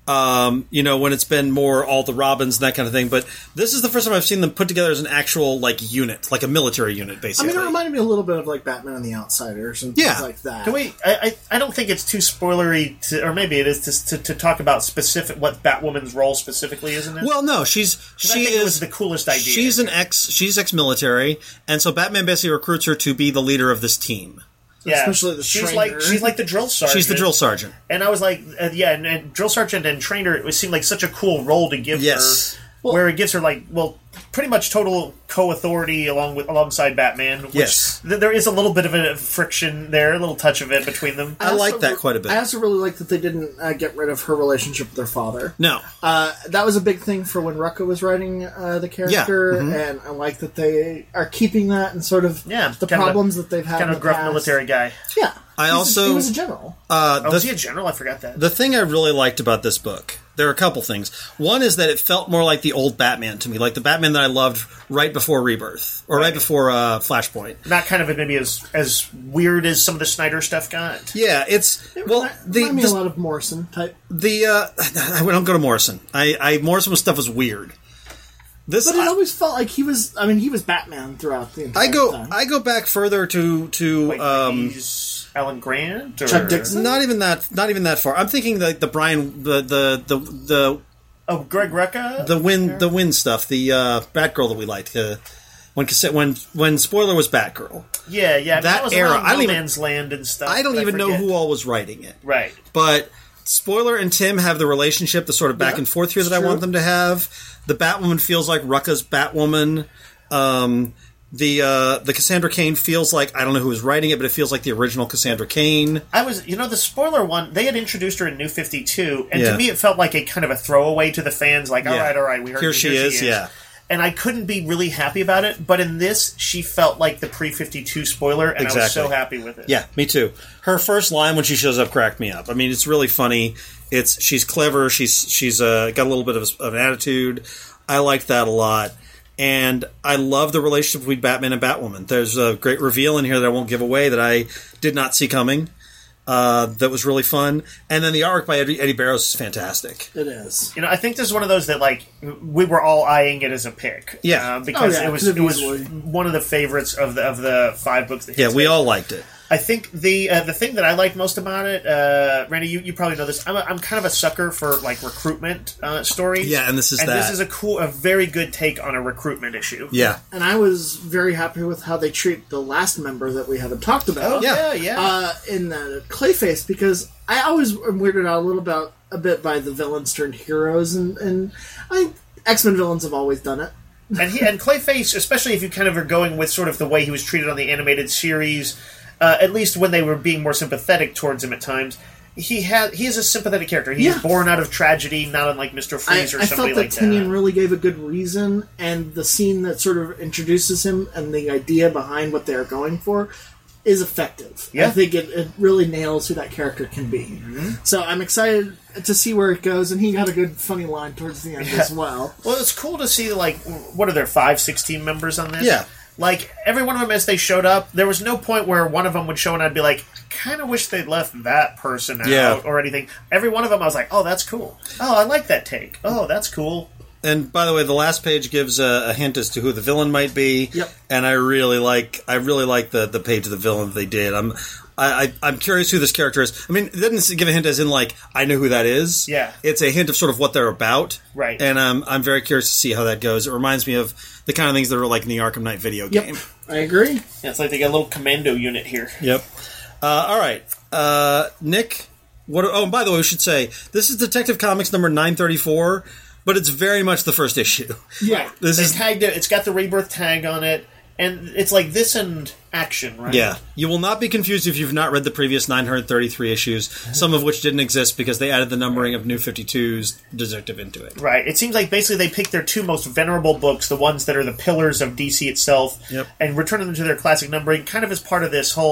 um, you know, when it's been more all the Robins and that kind of thing. But this is the first time I've seen them put together as an actual like unit, like a military unit, I basically. mean, it reminded me a little bit of like Batman and the Outsiders and Yeah. things like that. Can we? I, I I don't think it's too spoilery, to, or maybe it is to, to to talk about specific what Batwoman's role specifically is in this. Well, no, she's 'Cause she I think is it was the coolest idea. She's an ex. She's ex-military, and so Batman basically recruits her to be the leader of this team. yeah, especially the she's trainer. like she's like the drill sergeant. She's the drill sergeant. And I was like, uh, yeah, and, and drill sergeant and trainer. It seemed like such a cool role to give Yes. her, where it gives her like, well, pretty much total co-authority along with alongside Batman. Which Yes. th- there is a little bit of a friction there, a little touch of it between them. I also like that re- quite a bit. I also really like that they didn't uh, get rid of her relationship with their father. No, Uh, that was a big thing for when Rucka was writing uh, the character, Yeah, mhm. and I like that they are keeping that and sort of Yeah, the kind of a- problems that they've had. Kind in of the gruff past. military guy. Yeah, I He's a- also- he was a general. uh, Oh, the, was he a general? I forgot that. the thing I really liked about this book, there are a couple things. One is that it felt more like the old Batman to me, like the Batman that I loved right before Rebirth, or right, Right. before uh, Flashpoint. Not kind of maybe as as weird as some of the Snyder stuff got. Yeah, it's well Remi- the remind me the, a lot of Morrison type, the uh, I don't go to Morrison. I, I Morrison stuff was weird. This but it I, always felt like he was. I mean, he was Batman throughout the entire I go time. I go back further to to Like um, he's Alan Grant or Chuck Dixon? not even that not even that far. I'm thinking like the Brian the the the the Oh, Greg Rucka. the win the win stuff, the uh, Batgirl that we liked. Uh, when cassette when when spoiler was Batgirl. yeah, yeah. that that was era, around I don't No even- Man's Land and stuff. I don't but even know forget. who all was writing it. Right. But Spoiler and Tim have the relationship, the sort of back Yeah, and forth here that it's I want true. them to have. The Batwoman feels like Rucka's Batwoman. Um, the uh, the Cassandra Cain feels like, I don't know who was writing it, but it feels like the original Cassandra Cain. I was, you know, the spoiler one, they had introduced her in New fifty-two, and Yeah. to me it felt like a kind of a throwaway to the fans, like, all Yeah. right, all right, we heard Here you, she is, yeah. And I couldn't be really happy about it, but in this, she felt like the pre fifty-two spoiler, and I was Exactly. so happy with it. Yeah, me too. Her first line when she shows up cracked me up. I mean, it's really funny. It's she's clever. She's she's uh, got a little bit of, a, of an attitude. I liked that a lot, and I love the relationship between Batman and Batwoman. There's a great reveal in here that I won't give away that I did not see coming. Uh, that was really fun, and then the arc by Eddie, Eddie Barrows is fantastic. It is. You know, I think this is one of those that, like, we were all eyeing it as a pick. Yeah. Uh, because Oh, yeah, it was could've it was easily. one of the favorites of the of the five books that he Yeah, we all liked it. I think the uh, the thing that I like most about it, uh, Randy, you, you probably know this. I'm, a, I'm kind of a sucker for like recruitment uh, stories. Yeah, and this is and that. this is a cool, a very good take on a recruitment issue. Yeah, And I was very happy with how they treat the last member that we haven't talked about. Oh Yeah. yeah, yeah. uh, in uh, Clayface, because I always am weirded out a little about a bit by the villains turned heroes, and and I X Men villains have always done it. and he and Clayface, especially if you kind of are going with sort of the way he was treated on the animated series, uh, at least when they were being more sympathetic towards him at times. He had he is a sympathetic character. He's Yeah. born out of tragedy, not unlike Mister I, Freeze or I somebody felt that like Tinian that. really gave a good reason, and the scene that sort of introduces him and the idea behind what they're going for is effective. Yeah. I think it, it really nails who that character can be. Mm-hmm. So I'm excited to see where it goes, and he got a good funny line towards the end as well. Well, it's cool to see, like, what are there, five, six team members on this? Yeah. Like, every one of them, as they showed up, there was no point where one of them would show and I'd be like, kind of wish they'd left that person out Yeah. or anything. Every one of them, I was like, oh, that's cool. Oh, I like that take. Oh, that's cool. and by the way, the last page gives a, a hint as to who the villain might be. Yep. And I really like, I really like the, the page of the villain that they did. I'm, I, I, I'm curious who this character is. I mean, it doesn't give a hint as in like I know who that is. Yeah. It's a hint of sort of what they're about. Right. And um, I'm very curious to see how that goes. It reminds me of the kind of things that are like in the Arkham Knight video Yep, game. I agree. Yeah, it's like they got a little commando unit here. Yep. Uh, all right, uh, Nick. What? Oh, and by the way, we should say this is Detective Comics number nine thirty-four, but it's very much the first issue. Yeah. This They is tagged it. It's got the Rebirth tag on it. And it's like this and action, right? yeah. You will not be confused if you've not read the previous nine hundred thirty-three issues, some of which didn't exist because they added the numbering of New fifty-two's Detective into it. Right. It seems like basically they picked their two most venerable books, the ones that are the pillars of D C itself, Yep. and returning them to their classic numbering, kind of as part of this whole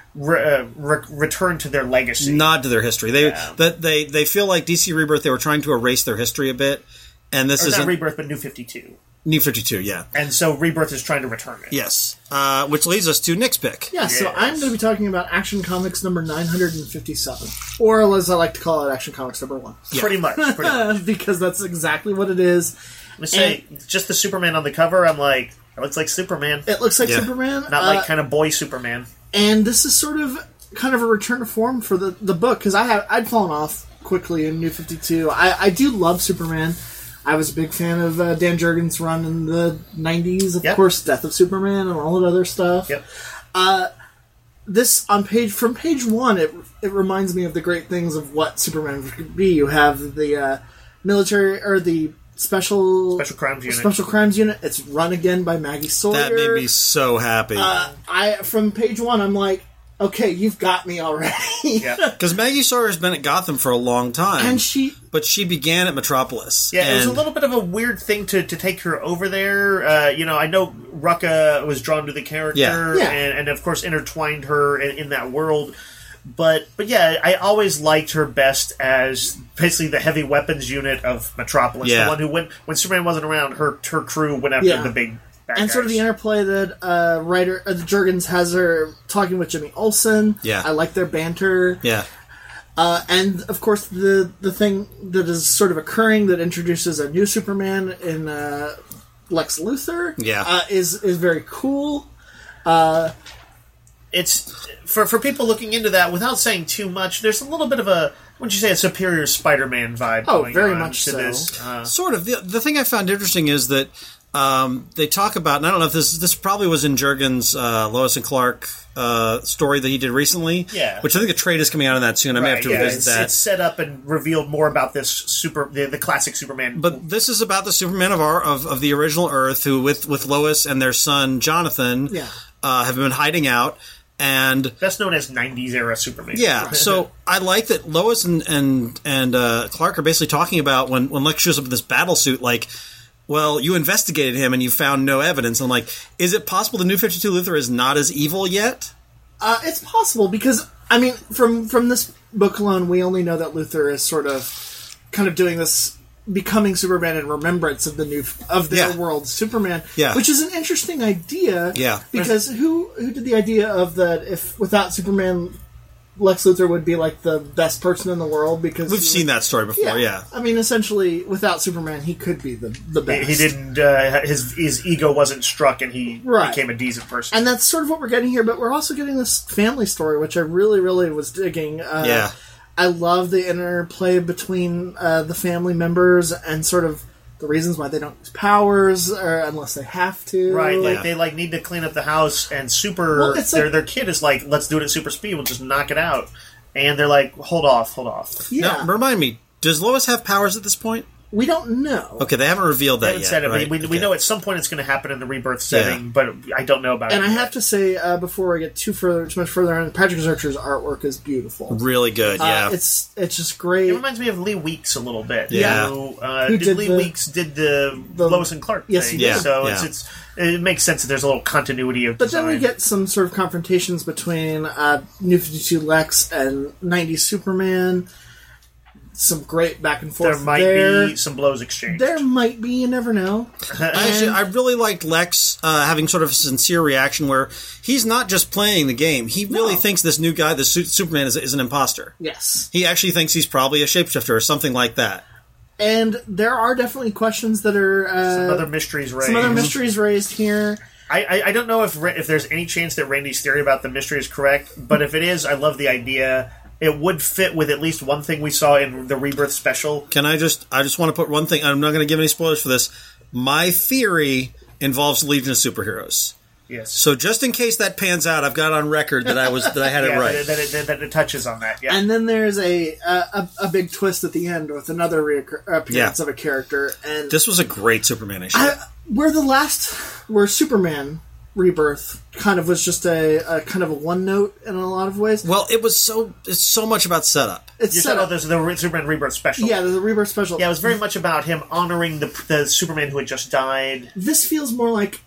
re- uh, re- return to their legacy. Nod to their history. They Yeah. that they they feel like D C Rebirth. They were trying to erase their history a bit, and this Or is not Rebirth, but New fifty-two. New fifty-two. Yeah. And so Rebirth is trying to return it. Yes. Uh, which leads us to Nick's pick. Yeah, so Yes. I'm going to be talking about Action Comics number nine hundred fifty-seven. Or, as I like to call it, Action Comics number one. Pretty much. Pretty much. Because that's exactly what it is. I'm gonna say, just the Superman on the cover, I'm like, it looks like Superman. It looks like Yeah. Superman. Not uh, like kind of boy Superman. And this is sort of kind of a return to form for the, the book, because I have I'd fallen off quickly in New fifty-two. I, I do love Superman. I was a big fan of uh, Dan Jurgens' run in the nineties, of Yep. course, Death of Superman and all that other stuff. Yep. This on page from page one, it it reminds me of the great things of what Superman could be. You have the uh, military or the special Special Crimes Unit. Special Crimes Unit. It's run again by Maggie Sawyer. That made me so happy. Uh, I from page one, I'm like, okay, you've got me already. Yeah. Because Maggie Sawyer has been at Gotham for a long time. And she, but she began at Metropolis. Yeah, it was a and- little bit of a weird thing to, to take her over there. Uh, you know, I know Rucka was drawn to the character, Yeah. Yeah. And, and of course intertwined her in, in that world. But but yeah, I always liked her best as basically the heavy weapons unit of Metropolis. Yeah. The one who, when when Superman wasn't around, her her crew went after Yeah. the big bad and sort of guys. the interplay that uh, writer uh, Jurgens has her talking with Jimmy Olsen. Yeah. I like their banter. Yeah. Uh, and of course, the the thing that is sort of occurring that introduces a new Superman in uh, Lex Luthor. Yeah. uh, is is very cool. It's for for people looking into that without saying too much. There's a little bit of a, wouldn't you say, a superior Spider-Man vibe. Oh, going very on much to so. This. Uh, Sort of. The, the thing I found interesting is that um, they talk about, and I don't know if this this probably was in Jurgens' uh, Lois and Clark uh, story that he did recently. Yeah. Which I think a trade is coming out on that soon. I may have right, to yeah, revisit it's, that. it's set up and revealed more about this super the, the classic Superman. But this is about the Superman of our of, of the original Earth, who with with Lois and their son Jonathan, Yeah. uh, have been hiding out, and Best known as nineties era Superman. yeah. So I like that Lois and and and uh, Clark are basically talking about when when Lex shows up in this battle suit, like, well, you investigated him and you found no evidence. I'm like, is it possible the New fifty-two Luthor is not as evil yet? Uh, it's possible because I mean, from from this book alone, we only know that Luthor is sort of kind of doing this, becoming Superman in remembrance of the new of their Yeah. world Superman. Yeah. which is an interesting idea. Yeah. because who who did the idea of that? If without Superman, Lex Luthor would be like the best person in the world because We've he seen would- that story before. Yeah. I mean, essentially, without Superman, he could be the the He, best. he didn't. Uh, his his ego wasn't struck, and he Right. became a decent person. And that's sort of what we're getting here, but we're also getting this family story, which I really, really was digging. Uh, Yeah. I love the interplay between uh, the family members and sort of the reasons why they don't use powers, or unless they have to. Right, like Yeah. they like need to clean up the house, and super Well, it's their like- their kid is like, let's do it at super speed, we'll just knock it out, and they're like, hold off, hold off. Yeah, Now, remind me, does Lois have powers at this point? we don't know. Okay, they haven't revealed They that haven't yet. said it. right? We, we, Okay. know at some point it's going to happen in the rebirth setting, but I don't know about And it. I yet. have to say, uh, before I get too further, too much further on, Patrick Zercher's artwork is beautiful. Really good. Uh, Yeah. it's it's just great. It reminds me of Lee Weeks a little bit. Yeah. Who, uh, Who did, did Lee the- Weeks did the, the- Lois and Clark Yes, thing. he did. So Yeah, it's, yeah. it's it makes sense that there's a little continuity of But design. then we get some sort of confrontations between uh, New fifty-two Lex and nineties Superman. Some great back and forth there might there. be some blows exchanged. There might be, you never know. I Actually, I really liked Lex uh, having sort of a sincere reaction where he's not just playing the game. He really No. thinks this new guy, the su- Superman, is, is an imposter. Yes. He actually thinks he's probably a shapeshifter or something like that. And there are definitely questions that are... Uh, some other mysteries raised. some other mysteries raised here. I, I, I don't know if Ra- if there's any chance that Randy's theory about the mystery is correct, but if it is, I love the idea. It would fit with at least one thing we saw in the Rebirth special. Can I just, I just want to put one thing, I'm not going to give any spoilers for this. My theory involves Legion of Superheroes. Yes. So just in case that pans out, I've got on record that I was that I had yeah, it right. that, that, it- that, that it touches on that. Yeah. And then there's a a, a, a big twist at the end with another reoccur- appearance Yeah. of a character. And This was a great Superman issue. I, where the last... Where Superman Rebirth kind of was just a, a kind of a one note in a lot of ways. well, it was so it's so much about setup. It's you set said, oh, up. there's the Re- Superman Rebirth special. Yeah, there's a Rebirth special. Yeah, it was very much about him honoring the the Superman who had just died. This feels more like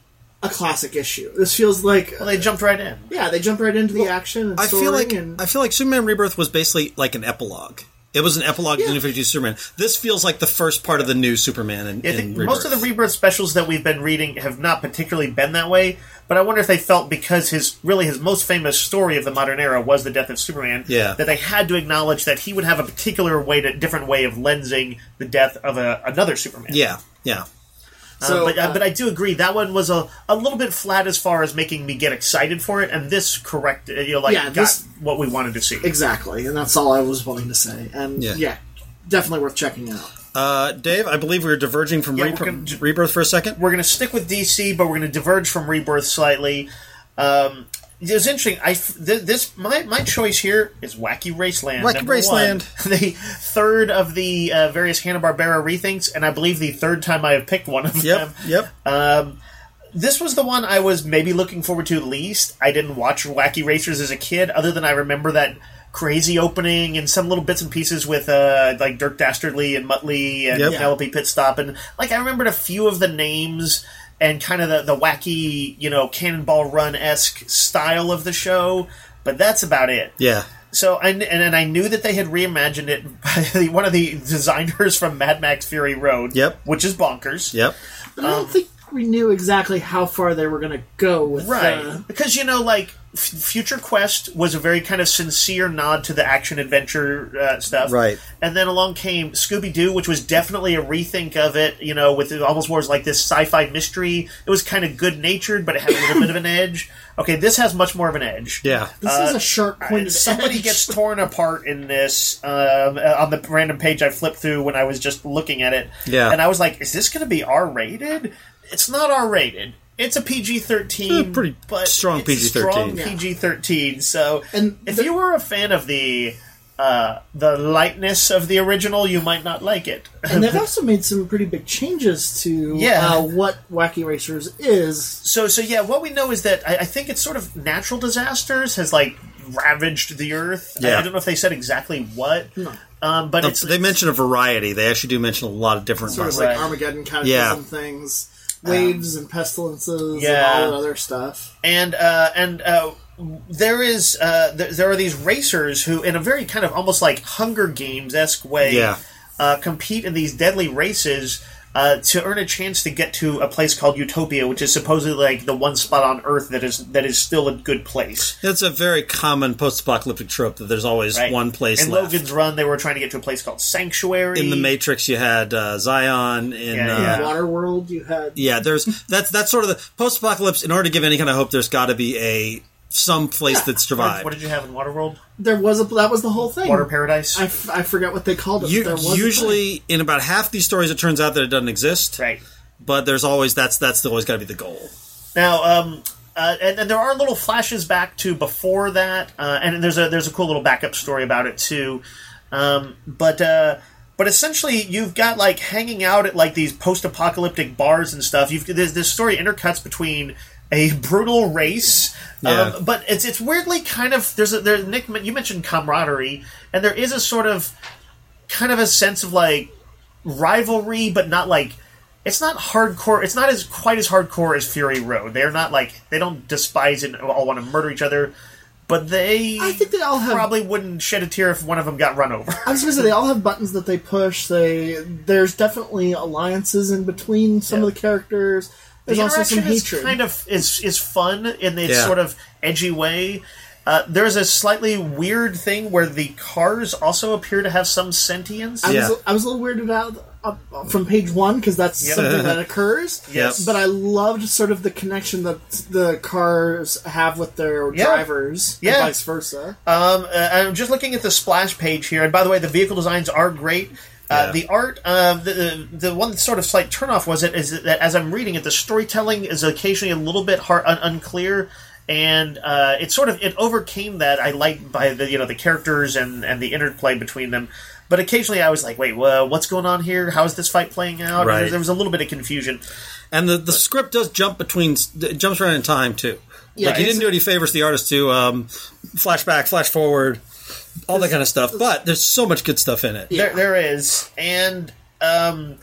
a classic issue. This feels like Well, they jumped right in. yeah, they jumped right into the action. And I feel like and, I feel like Superman Rebirth was basically like an epilogue. It was an epilogue Yeah. to the New fifty-two Superman. This feels like the first part of the new Superman in, I in think Rebirth. most of the Rebirth specials that we've been reading have not particularly been that way, but I wonder if they felt because his really his most famous story of the modern era was the death of Superman, Yeah. that they had to acknowledge that he would have a particular way, to, different way of lensing the death of a, another Superman. yeah, yeah. So, uh, but, uh, uh, but I do agree that one was a, a little bit flat as far as making me get excited for it, and this correct you know like Yeah, got this- what we wanted to see. exactly, and that's all I was wanting to say. And Yeah. yeah, definitely worth checking out. Uh, Dave, I believe we were diverging from Yeah, Rebirth, we're gonna- Rebirth for a second. We're going to stick with D C, but we're going to diverge from Rebirth slightly. Um, it was interesting. I f- th- this my my choice here is Wacky Raceland. Wacky number Raceland. one. The third of the uh, various Hanna-Barbera rethinks, and I believe the third time I have picked one of Yep, them. yep. Um, this was the one I was maybe looking forward to least. I didn't watch Wacky Racers as a kid, other than I remember that crazy opening and some little bits and pieces with uh, like Dirk Dastardly and Muttley and Yep. Penelope Pitstop, and like I remembered a few of the names and kind of the, the wacky, you know, Cannonball Run-esque style of the show, but that's about it. Yeah. So, I, and, and I knew that they had reimagined it by one of the designers from Mad Max Fury Road, Yep. which is bonkers. Yep. But I don't think we knew exactly how far they were going to go with Right. uh, Because, you know, like, F- Future Quest was a very kind of sincere nod to the action-adventure uh, stuff. Right. And then along came Scooby-Doo, which was definitely a rethink of it, you know, with it almost was like this sci-fi mystery. It was kind of good-natured, but it had a little bit of an edge. Okay, this has much more of an edge. Yeah. This is a sharp pointed Somebody edge. gets torn apart in this um, on the random page I flipped through when I was just looking at it. Yeah. And I was like, is this going to be R-rated? It's not R-rated. It's a P G thirteen. It's a pretty but strong it's P G thirteen. Strong Yeah. P G thirteen. So And if the- you were a fan of the uh, the lightness of the original, you might not like it. And they've also made some pretty big changes to Yeah. uh, what Wacky Racers is. So, so yeah, what we know is that I, I think it's sort of natural disasters has like ravaged the earth. I, Yeah. I don't know if they said exactly what, No. um, but it's They mention a variety. They actually do mention a lot of different Sort of ones. like Right. Armageddon cataclysm Yeah. things, waves and pestilences yeah. and all that other stuff. and uh, and uh, there is uh, th- there are these racers who, in a very kind of almost like Hunger Games esque way, Yeah. uh, compete in these deadly races. Uh, to earn a chance to get to a place called Utopia, which is supposedly like the one spot on Earth that is that is still a good place. It's a very common post-apocalyptic trope that there's always Right? one place In left. Logan's Run, they were trying to get to a place called Sanctuary. In the Matrix, you had uh, Zion. In Yeah, uh, yeah. Waterworld, you had yeah, there's that's that's sort of the post-apocalypse. In order to give any kind of hope, there's got to be a some place that's What, survived. what did you have in Waterworld? there was a that was the whole thing. Water Paradise? I, f- I forget what they called it. You, but there was a thing. usually, in about half these stories, it turns out that it doesn't exist. Right. But there's always that's that's always got to be the goal. Now, um, uh, and, and there are little flashes back to before that, uh, and there's a there's a cool little backup story about it too. Um, but uh, but essentially, you've got like hanging out at like these post-apocalyptic bars and stuff. You've this, this story intercuts between a brutal race, Yeah. um, but it's it's weirdly kind of there's a there Nick you mentioned camaraderie, and there is a sort of kind of a sense of like rivalry, but not like. It's not hardcore. It's not as quite as hardcore as Fury Road. They're not like they don't despise and all want to murder each other, but they. I think they all have- probably wouldn't shed a tear if one of them got run over. I was going to say they all have buttons that they push. They there's definitely alliances in between some Yeah. of the characters. There's The also some interaction is hatred. kind of is is fun in its Yeah. sort of edgy way. Uh, there's a slightly weird thing where the cars also appear to have some sentience. I Yeah. was I was a little weirded out uh, from page one because that's Yep. something that occurs. Yes. But I loved sort of the connection that the cars have with their Yeah. drivers, Yeah. and vice versa. Um, uh, I'm just looking at the splash page here, and by the way, the vehicle designs are great. Uh, Yeah. The art, uh, the, the the one sort of slight turnoff was it is that as I'm reading it, the storytelling is occasionally a little bit hard, un- unclear, and uh, it sort of it overcame that. I liked by the you know the characters and, and the interplay between them, but occasionally I was like, wait, well, what's going on here? How is this fight playing out? Right. There, there was a little bit of confusion. And the, the script does jump between, it jumps around in time too. Yeah, like he it's- didn't do any favors to the artist to um, flashback, flash forward, all that kind of stuff. But there's so much good stuff in it. Yeah. There, there is, and um,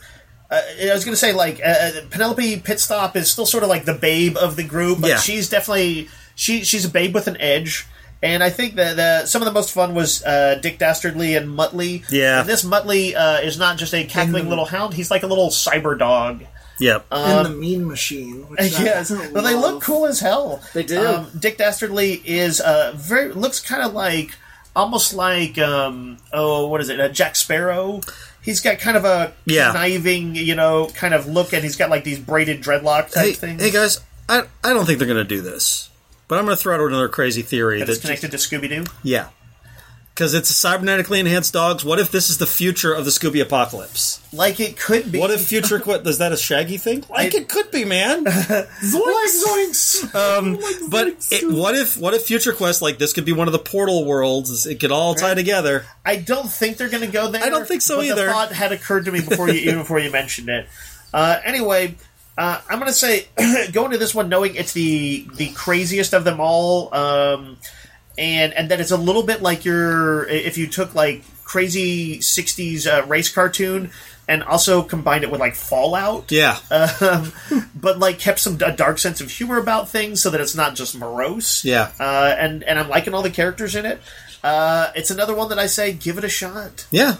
Uh, I was going to say, like, uh, Penelope Pitstop is still sort of like the babe of the group, but Yeah. she's definitely she she's a babe with an edge. And I think that the, some of the most fun was uh, Dick Dastardly and Muttley. Yeah. And this Muttley uh, is not just a cackling And- little hound; he's like a little cyber dog. Yep. and the Mean Machine. Which I Yes, don't but they love. look cool as hell. They do. Um, Dick Dastardly is uh, very looks kind of like almost like um, oh, what is it? Uh, Jack Sparrow. He's got kind of a Yeah. conniving, you know, kind of look, and he's got like these braided dreadlock type hey, things. hey guys, I I don't think they're going to do this, but I'm going to throw out another crazy theory That that is connected to Scooby Doo. yeah, because it's cybernetically enhanced dogs. What if this is the future of the Scooby apocalypse? Like it could be. What if future quit? Is that a Shaggy thing? Like it could be, man. Zoinks! Zoinks! Um, Like but Zoinks. it, what if what if Future Quest, like this could be one of the portal worlds? It could all tie together. I don't think they're going to go there. I don't think so but either. The thought had occurred to me before you even before you mentioned it. Uh, anyway, uh, I'm going to say go into this one knowing it's the the craziest of them all, um, and and that it's a little bit like your if you took like crazy sixties uh, race cartoon and also combined it with like Fallout. Yeah, Um, but like kept some a dark sense of humor about things so that it's not just morose. Yeah. uh, and and I'm liking all the characters in it. Uh, it's another one that I say give it a shot. yeah.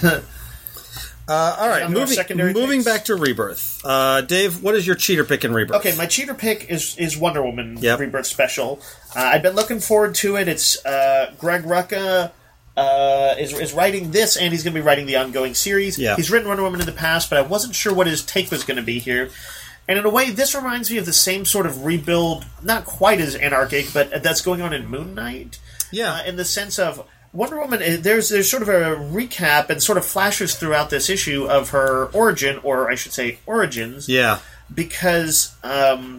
Uh, all right, Some more moving, secondary moving picks? back to Rebirth. Uh, Dave, what is your cheater pick in Rebirth? Okay, my cheater pick is is Wonder Woman Yep. Rebirth special. Uh, I've been looking forward to it. It's uh, Greg Rucka uh, is is writing this, and he's going to be writing the ongoing series. Yeah. He's written Wonder Woman in the past, but I wasn't sure what his take was going to be here. And in a way, this reminds me of the same sort of rebuild, not quite as anarchic, but that's going on in Moon Knight. Yeah. Uh, in the sense of Wonder Woman, uh, there's there's sort of a recap and sort of flashes throughout this issue of her origin, or I should say origins, Yeah, because um,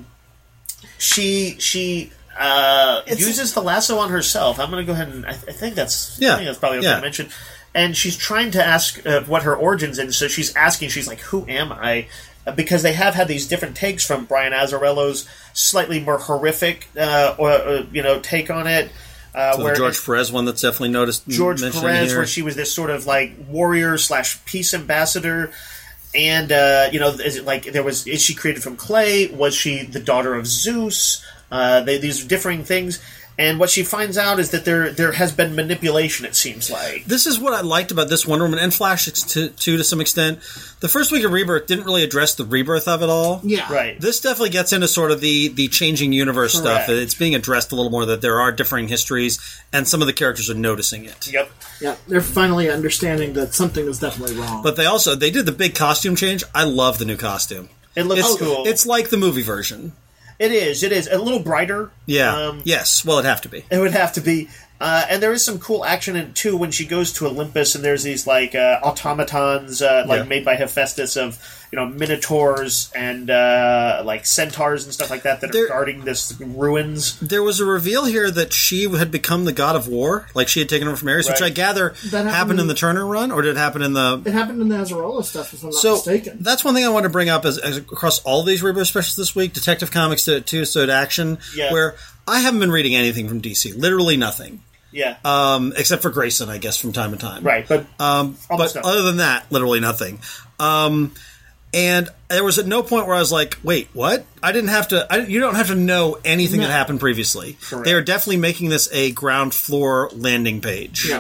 she she uh, uses the lasso on herself. I'm going to go ahead and I, I think that's Yeah. I think that's probably okay Yeah. to mention. And she's trying to ask uh, what her origins, and so she's asking. She's like, "Who am I?" Uh, Because they have had these different takes from Brian Azzarello's slightly more horrific, uh, or, uh, you know, take on it. Uh, so the where George Perez one that's definitely noticed. George mentioned Perez, here. where she was this sort of like warrior slash peace ambassador, and uh, you know, is it like there was is she created from clay? Was she the daughter of Zeus? Uh, they, these are differing things, and what she finds out is that there there has been manipulation. It seems like This is what I liked about this Wonder Woman and Flash to, to to some extent. The first week of Rebirth didn't really address the rebirth of it all. Yeah. right. This definitely gets into sort of the, the changing universe stuff. Correct. It's being addressed a little more that there are differing histories, and some of the characters are noticing it. Yep. Yeah, they're finally understanding that something was definitely wrong. But they also they did the big costume change. I love the new costume. It looks It's cool. It's like the movie version. It is. It is a little brighter. Yeah. Um, yes. Well, it'd have to be. It would have to be. Uh, and there is some cool action in it, too, when she goes to Olympus and there's these, like, uh, automatons, uh, like, Yeah. made by Hephaestus of, you know, minotaurs and, uh, like, centaurs and stuff like that that There- are guarding this ruins. There was a reveal here that she had become the god of war, like she had taken over from Ares, which Right. I gather That happened, happened- in the Turner run, or did it happen in the... it happened in the Azarola stuff, if I'm not So mistaken. that's one thing I wanted to bring up as, as across all these Rebirth specials this week, Detective Comics to two episode action, Yeah. where I haven't been reading anything from D C, literally nothing, Yeah. um, except for Grayson, I guess, from time to time. right. But, Um, but Almost nothing. other than that, literally nothing. Um, and there was at no point where I was like, "Wait, what?" I didn't have to. I, you don't have to know anything that No. happened previously. Correct. They are definitely making this a ground floor landing page. Yeah.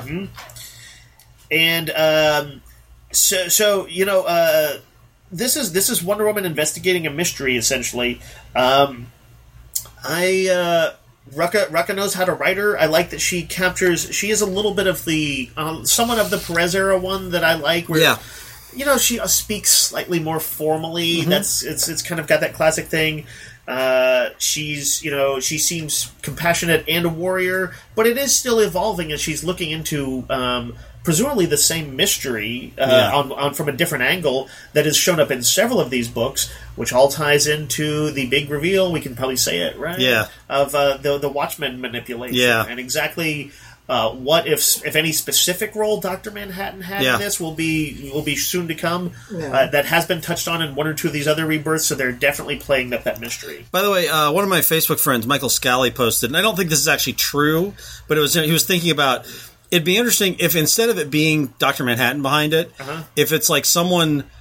and, um, so, so, you know, uh, this is, this is Wonder Woman investigating a mystery, essentially. Um, I, uh, Rucka, Rucka knows how to write her. I like that she captures. She is a little bit of the um, somewhat of the Perez era one that I like. Where, Yeah. you know, she uh, speaks slightly more formally. That's it's it's kind of got that classic thing. Uh, she's you know she seems compassionate and a warrior, but it is still evolving as she's looking into um, presumably the same mystery uh, Yeah. on, on from a different angle that has shown up in several of these books, which all ties into the big reveal. We can probably say it, right? Yeah. Of uh, the the Watchmen manipulation. Yeah. And exactly uh, what if if any specific role Doctor Manhattan had Yeah. in this will be will be soon to come. Yeah. Uh, that has been touched on in one or two of these other rebirths, so they're definitely playing up that mystery. By the way, uh, one of my Facebook friends, Michael Scally, posted, and I don't think this is actually true, but it was he was thinking about it'd be interesting if instead of it being Doctor Manhattan behind it, Uh-huh. if it's like someone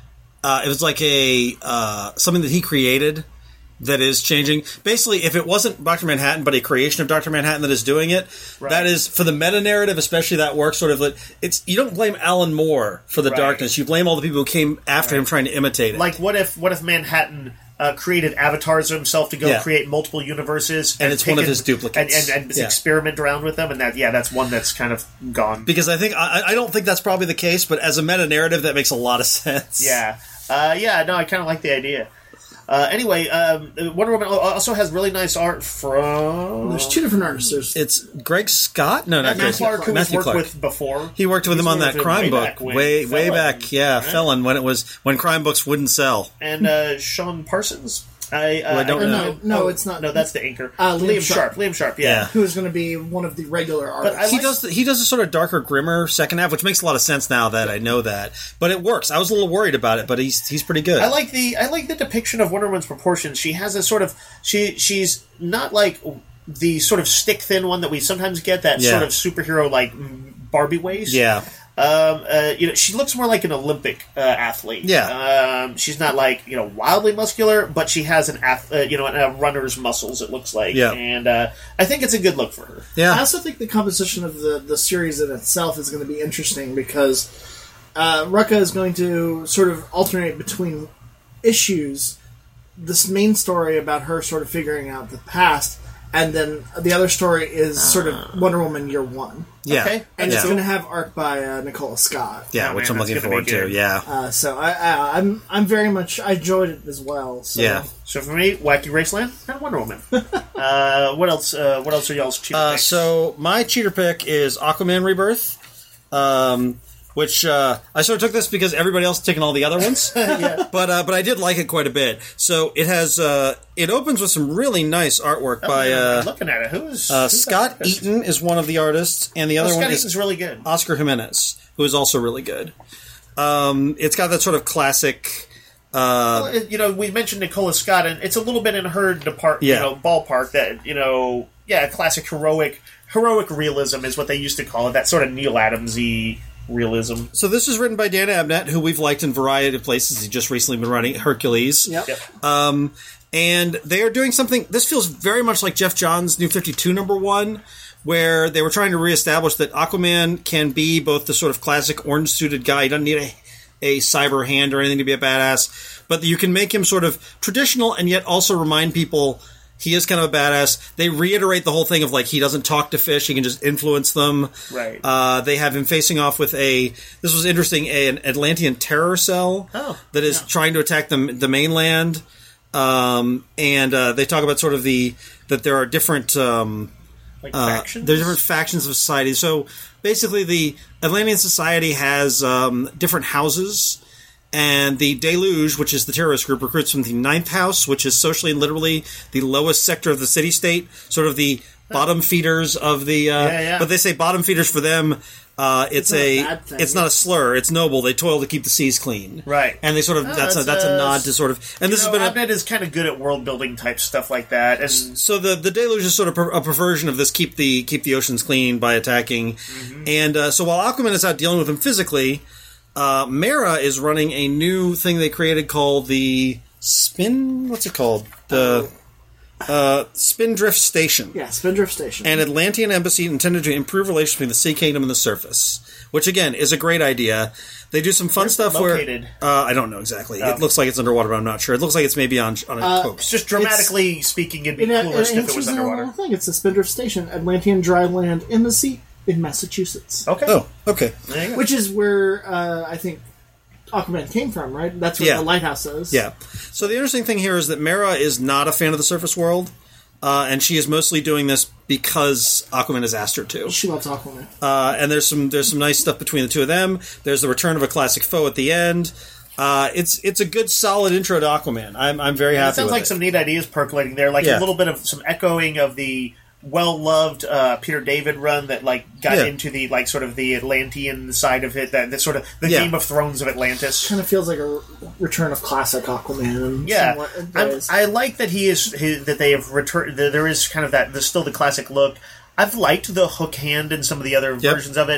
Uh, it was like a uh, something that he created that is changing. Basically, if it wasn't Doctor Manhattan, but a creation of Doctor Manhattan that is doing it, right. that is, for the meta-narrative, especially that works sort of like, it's, you don't blame Alan Moore for the right. darkness, you blame all the people who came after right. him trying to imitate it. Like, what if what if Manhattan uh, created avatars of himself to go yeah. create multiple universes? And, and it's one of his duplicates. And, and, and yeah. experiment around with them, and that, yeah, that's one that's kind of gone. Because I think, I, I don't think that's probably the case, but as a meta-narrative, that makes a lot of sense. Yeah. Uh, yeah, no, I kind of like the idea. Uh, anyway, um, Wonder Woman also has really nice art from... There's two different artists. There's... It's Greg Scott? No, not Greg Clark, who Matthew we've worked Clark. with before. He worked with He's him on that crime book. Back way way Felon, back, yeah, right? Felon, when it was when crime books wouldn't sell. And uh, Sean Parsons. I, uh, well, I don't I, know. No, no, oh, it's not. No, that's the inker. Uh, Liam, Liam Sharp. Sharp. Liam Sharp, yeah. yeah. Who is going to be one of the regular artists. But I he like, does the, he does a sort of darker, grimmer second half, which makes a lot of sense now that I know that. But it works. I was a little worried about it, but he's he's pretty good. I like the I like the depiction of Wonder Woman's proportions. She has a sort of she she's not like the sort of stick thin one that we sometimes get, that yeah. sort of superhero like Barbie waist. Yeah. Um, uh, you know, she looks more like an Olympic uh, athlete. Yeah. Um, she's not like, you know, wildly muscular, but she has an ath- uh, you know, a runner's muscles, it looks like. Yeah. And uh, I think it's a good look for her. Yeah. I also think the composition of the, the series in itself is going to be interesting because uh, Rucka is going to sort of alternate between issues. This main story about her sort of figuring out the past, and then the other story is sort of Wonder Woman Year One. Yeah. Okay. And yeah. it's going to have art by uh, Nicola Scott. Yeah, Oh, which man, I'm looking that's gonna forward be to. good. Yeah. Uh, so I, I, I'm I'm very much I enjoyed it as well. So. Yeah. So for me, Wacky Raceland and Wonder Woman. uh, what else? Uh, what else are y'all's cheater Uh, picks? so my cheater pick is Aquaman Rebirth, um, which uh, I sort of took this because everybody else is taking all the other ones. yeah. But uh, but I did like it quite a bit. So it has uh, it opens with some really nice artwork Oh, by yeah, uh, I'm looking at it. Who's, uh, who's Scott that? Eaton is one of the artists, and the Oh, other Scott one Eaton's is really good. Oscar Jimenez, who is also really good. Um, it's got that sort of classic. Uh, Well, it- you know, we mentioned Nicola Scott, and it's a little bit in her depart, Yeah. you know, ballpark. That you know, yeah, classic heroic heroic realism is what they used to call it. That sort of Neil Adams-y realism. so this is written by Dan Abnett, who we've liked in a variety of places. He's just recently been writing Hercules. Yep. Yep. Um, and they are doing something. This feels very much like Jeff Johns' New fifty-two number one, where they were trying to reestablish that Aquaman can be both the sort of classic orange-suited guy. He doesn't need a, a cyber hand or anything to be a badass, but you can make him sort of traditional and yet also remind people he is kind of a badass. They reiterate the whole thing of, like, he doesn't talk to fish, he can just influence them. Right. Uh, they have him facing off with a, this was interesting, a, an Atlantean terror cell Oh, that is yeah. trying to attack the, the mainland. Um, and uh, they talk about sort of the, that there are different... Um, Like uh, factions? There's different factions of society. So basically, the Atlantean society has um, different houses, and the Deluge, which is the terrorist group, recruits from the Ninth House, which is socially and literally the lowest sector of the city-state, sort of the bottom feeders of the. Uh, Yeah, yeah. But they say bottom feeders for them. Uh, it's, It's not a a, bad thing. it's not a slur. It's noble. They toil to keep the seas clean. Right. And they sort of Oh, that's, a that's that's a a- nod to sort of and this you has know, been a, Abnett is kind of good at world building type stuff like that, and so the the deluge is sort of per, a perversion of this keep the keep the oceans clean by attacking, Mm-hmm. and uh, so while Aquaman is out dealing with him physically, uh, Mera is running a new thing they created called the Spin. What's it called? The uh, Spindrift Station. Yeah, Spindrift Station. An Atlantean embassy intended to improve relations between the Sea Kingdom and the surface, which again is a great idea. They do some fun Where's stuff it located? where uh, I don't know exactly. Oh. It looks like it's underwater, but I'm not sure. It looks like it's maybe on on a Uh, coast. just dramatically speaking, it'd be It, it, coolest it if it was answers the underwater. whole thing. It's a Spindrift Station, Atlantean dry land in the sea in Massachusetts, Okay. Oh, okay. There you go. which is where uh, I think Aquaman came from. Right? That's where Yeah. the lighthouse is. Yeah. So the interesting thing here is that Mera is not a fan of the surface world, uh, and she is mostly doing this because Aquaman has asked her to. She loves Aquaman. Uh, and there's some there's some nice stuff between the two of them. There's the return of a classic foe at the end. Uh, it's it's a good solid intro to Aquaman. I'm I'm very happy. It sounds with like it. some neat ideas percolating there, like Yeah. a little bit of some echoing of the well-loved uh, Peter David run that like got Yeah. into the like sort of the Atlantean side of it, that the sort of the Yeah. Game of Thrones of Atlantis. Kind of feels like a return of classic Aquaman. In Yeah, somewhat I'm, ways. I like that he is he, that they have returned. That there is kind of that. There's still the classic look. I've liked the hook hand in some of the other Yep. versions of it,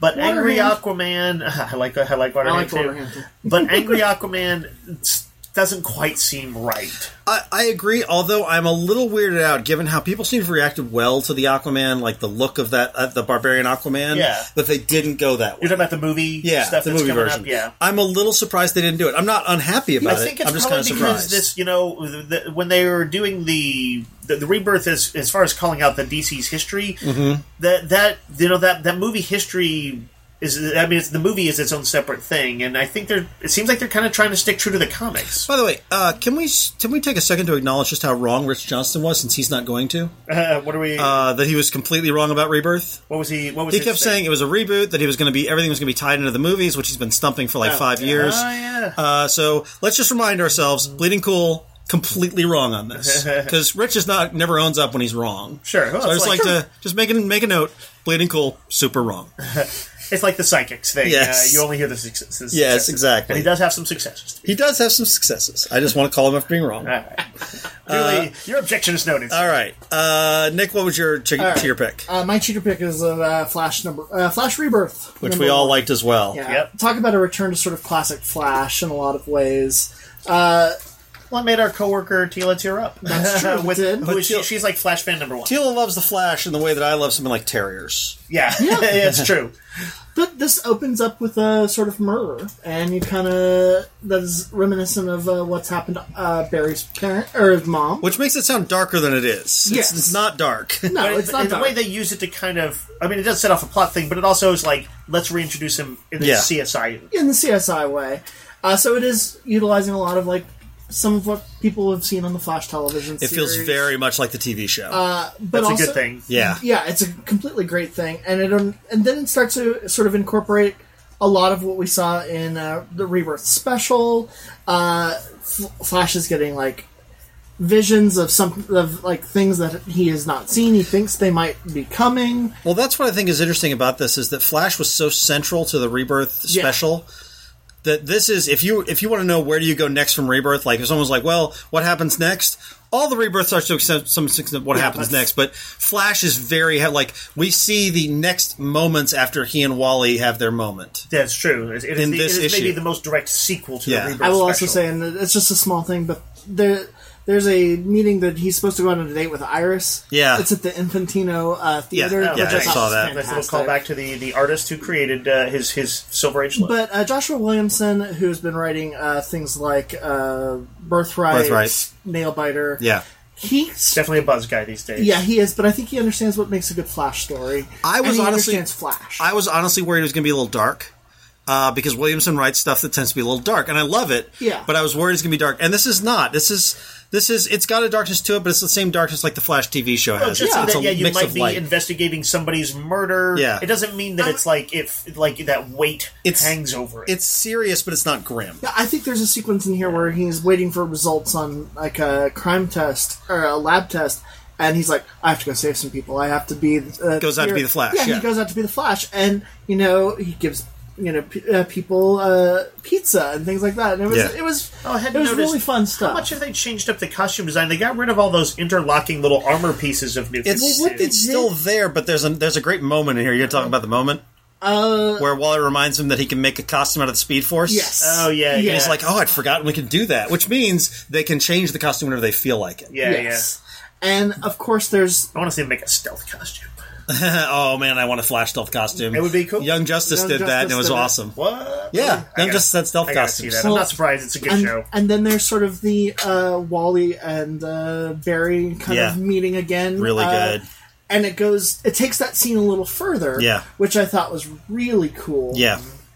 But Water Angry Hand. Aquaman, I like I like Water I Hand like too. Water Hand, too. But Angry Aquaman s- doesn't quite seem right. I, I agree, although I'm a little weirded out given how people seem to have reacted well to the Aquaman, like the look of that, uh, the Barbarian Aquaman, Yeah. that they didn't go that way. You're talking about the movie Yeah, stuff the that's movie coming version. up? Yeah. I'm a little surprised they didn't do it. I'm not unhappy about I think it. it's I'm just kind probably of because surprised. this, you know, the, the, when they were doing the the, the rebirth, as as far as calling out the D C's history, Mm-hmm. that that you know that that movie history is. I mean, it's, the movie is its own separate thing, and I think they're. It seems like they're kind of trying to stick true to the comics. By the way, uh, can we can we take a second to acknowledge just how wrong Rich Johnston was, since he's not going to? Uh, what are we? Uh, that he was completely wrong about Rebirth. what was he? What was He his kept thing? saying it was a reboot, that he was going to be everything was going to be tied into the movies, which he's been stumping for like Oh, five yeah. years. Oh, yeah. Uh, so let's just remind ourselves, Bleeding Cool completely wrong on this, because Rich is not never owns up when he's wrong. Sure. Well, So I it's just like, like- to just make a, make a note. Bleeding Cool, super wrong. It's like the psychics thing. Yes. Uh, you only hear the successes. Yes, exactly. And he does have some successes. He does have some successes. I just want to call him after being wrong. All right. Really, your objection is noted. All right, uh, Nick, what was your ch- right. cheater pick? Uh, my cheater pick is uh, Flash number uh, Flash Rebirth, Which number we all one. liked as well. Yeah, Yep. talk about a return to sort of classic Flash in a lot of ways. Uh, Well, it made our coworker Tila tear up. That's true, it With, did. who But is she, Tila- she's like Flash fan number one. Tila loves the Flash in the way that I love something like terriers. Yeah, it's true. But this opens up with a sort of murder, and you kind of that is reminiscent of uh, what's happened to uh, Barry's parent or his mom. Which makes it sound darker than it is. It's, Yes. it's not dark. No, But it's in, not in the dark. way they use it to kind of, I mean, it does set off a plot thing, but it also is like, let's reintroduce him in the Yeah. C S I. in the C S I way. Uh, so it is utilizing a lot of like some of what people have seen on the Flash television. It feels series. very much like the T V show. Uh, but That's also, a good thing. yeah. Yeah, it's a completely great thing, and it um, and then it starts to sort of incorporate a lot of what we saw in uh, the Rebirth special. Uh, F- Flash is getting like visions of some of like things that he has not seen. He thinks they might be coming. Well, that's what I think is interesting about this is that Flash was so central to the Rebirth Yeah. special that this is if you if you want to know where do you go next from Rebirth, like if someone's like, well, what happens next? All the Rebirth starts to accept some extent what Yeah, happens but- next, but Flash is very like we see the next moments after he and Wally have their moment. That's true. It, it is, In the, this it is maybe issue. the most direct sequel to Yeah. the Rebirth I will also special. say, and it's just a small thing, but there. There's a meeting that he's supposed to go on a date with Iris. Yeah. It's at the Infantino uh, Theater. Yeah, which yeah, I thought saw was that. Nice little fantastic. callback to the, the artist who created uh, his, his Silver Age look. But uh, Joshua Williamson, who's been writing uh, things like uh, Birthright, Birthright. Nailbiter, Yeah. he's Definitely a buzz guy these days. yeah, he is. But I think he understands what makes a good Flash story. I was and he honestly- understands Flash. I was honestly worried it was going to be a little dark. Uh, because Williamson writes stuff that tends to be a little dark, and I love it. Yeah. But I was worried it's going to be dark, and this is not. This is this is it's got a darkness to it, but it's the same darkness like the Flash T V show Well, has. just It's, so it's that, a yeah, you mix might of be light. investigating somebody's murder. Yeah. It doesn't mean that it's like if like that weight It's- hangs over it. It's serious, but it's not grim. Yeah, I think there's a sequence in here where he's waiting for results on like a crime test or a lab test, and he's like, "I have to go save some people. I have to be." Uh, Goes out to here." be the Flash, Yeah, yeah. he goes out to be the Flash, and you know he gives you know p- uh, people uh, pizza and things like that. And it was Yeah. it was Oh, I had it was noticed really fun stuff. How much have they changed up the costume design? They got rid of all those interlocking little armor pieces of New It's fifty-two. what did it's you- still there, but there's a there's a great moment in here. You're talking about the moment uh, where Wally reminds him that he can make a costume out of the Speed Force. yes. Oh, yeah, yeah. yeah. He's like, oh, I'd forgotten we can do that, which means they can change the costume whenever they feel like it. yeah, Yes. And of course, there's yeah. I want to see him make a stealth costume. Oh man, I want a Flash stealth costume. It would be cool. Young Justice Young did that, and it Justice was did it. awesome. What? Yeah, I Young gotta- Justice had stealth I gotta see costumes. that. I'm Well, not surprised. It's a good and, show. and then there's sort of the uh, Wally and uh, Barry kind Yeah. of meeting again. Really uh, good. And it goes, it takes that scene a little further. Yeah. Which I thought was really cool. Yeah,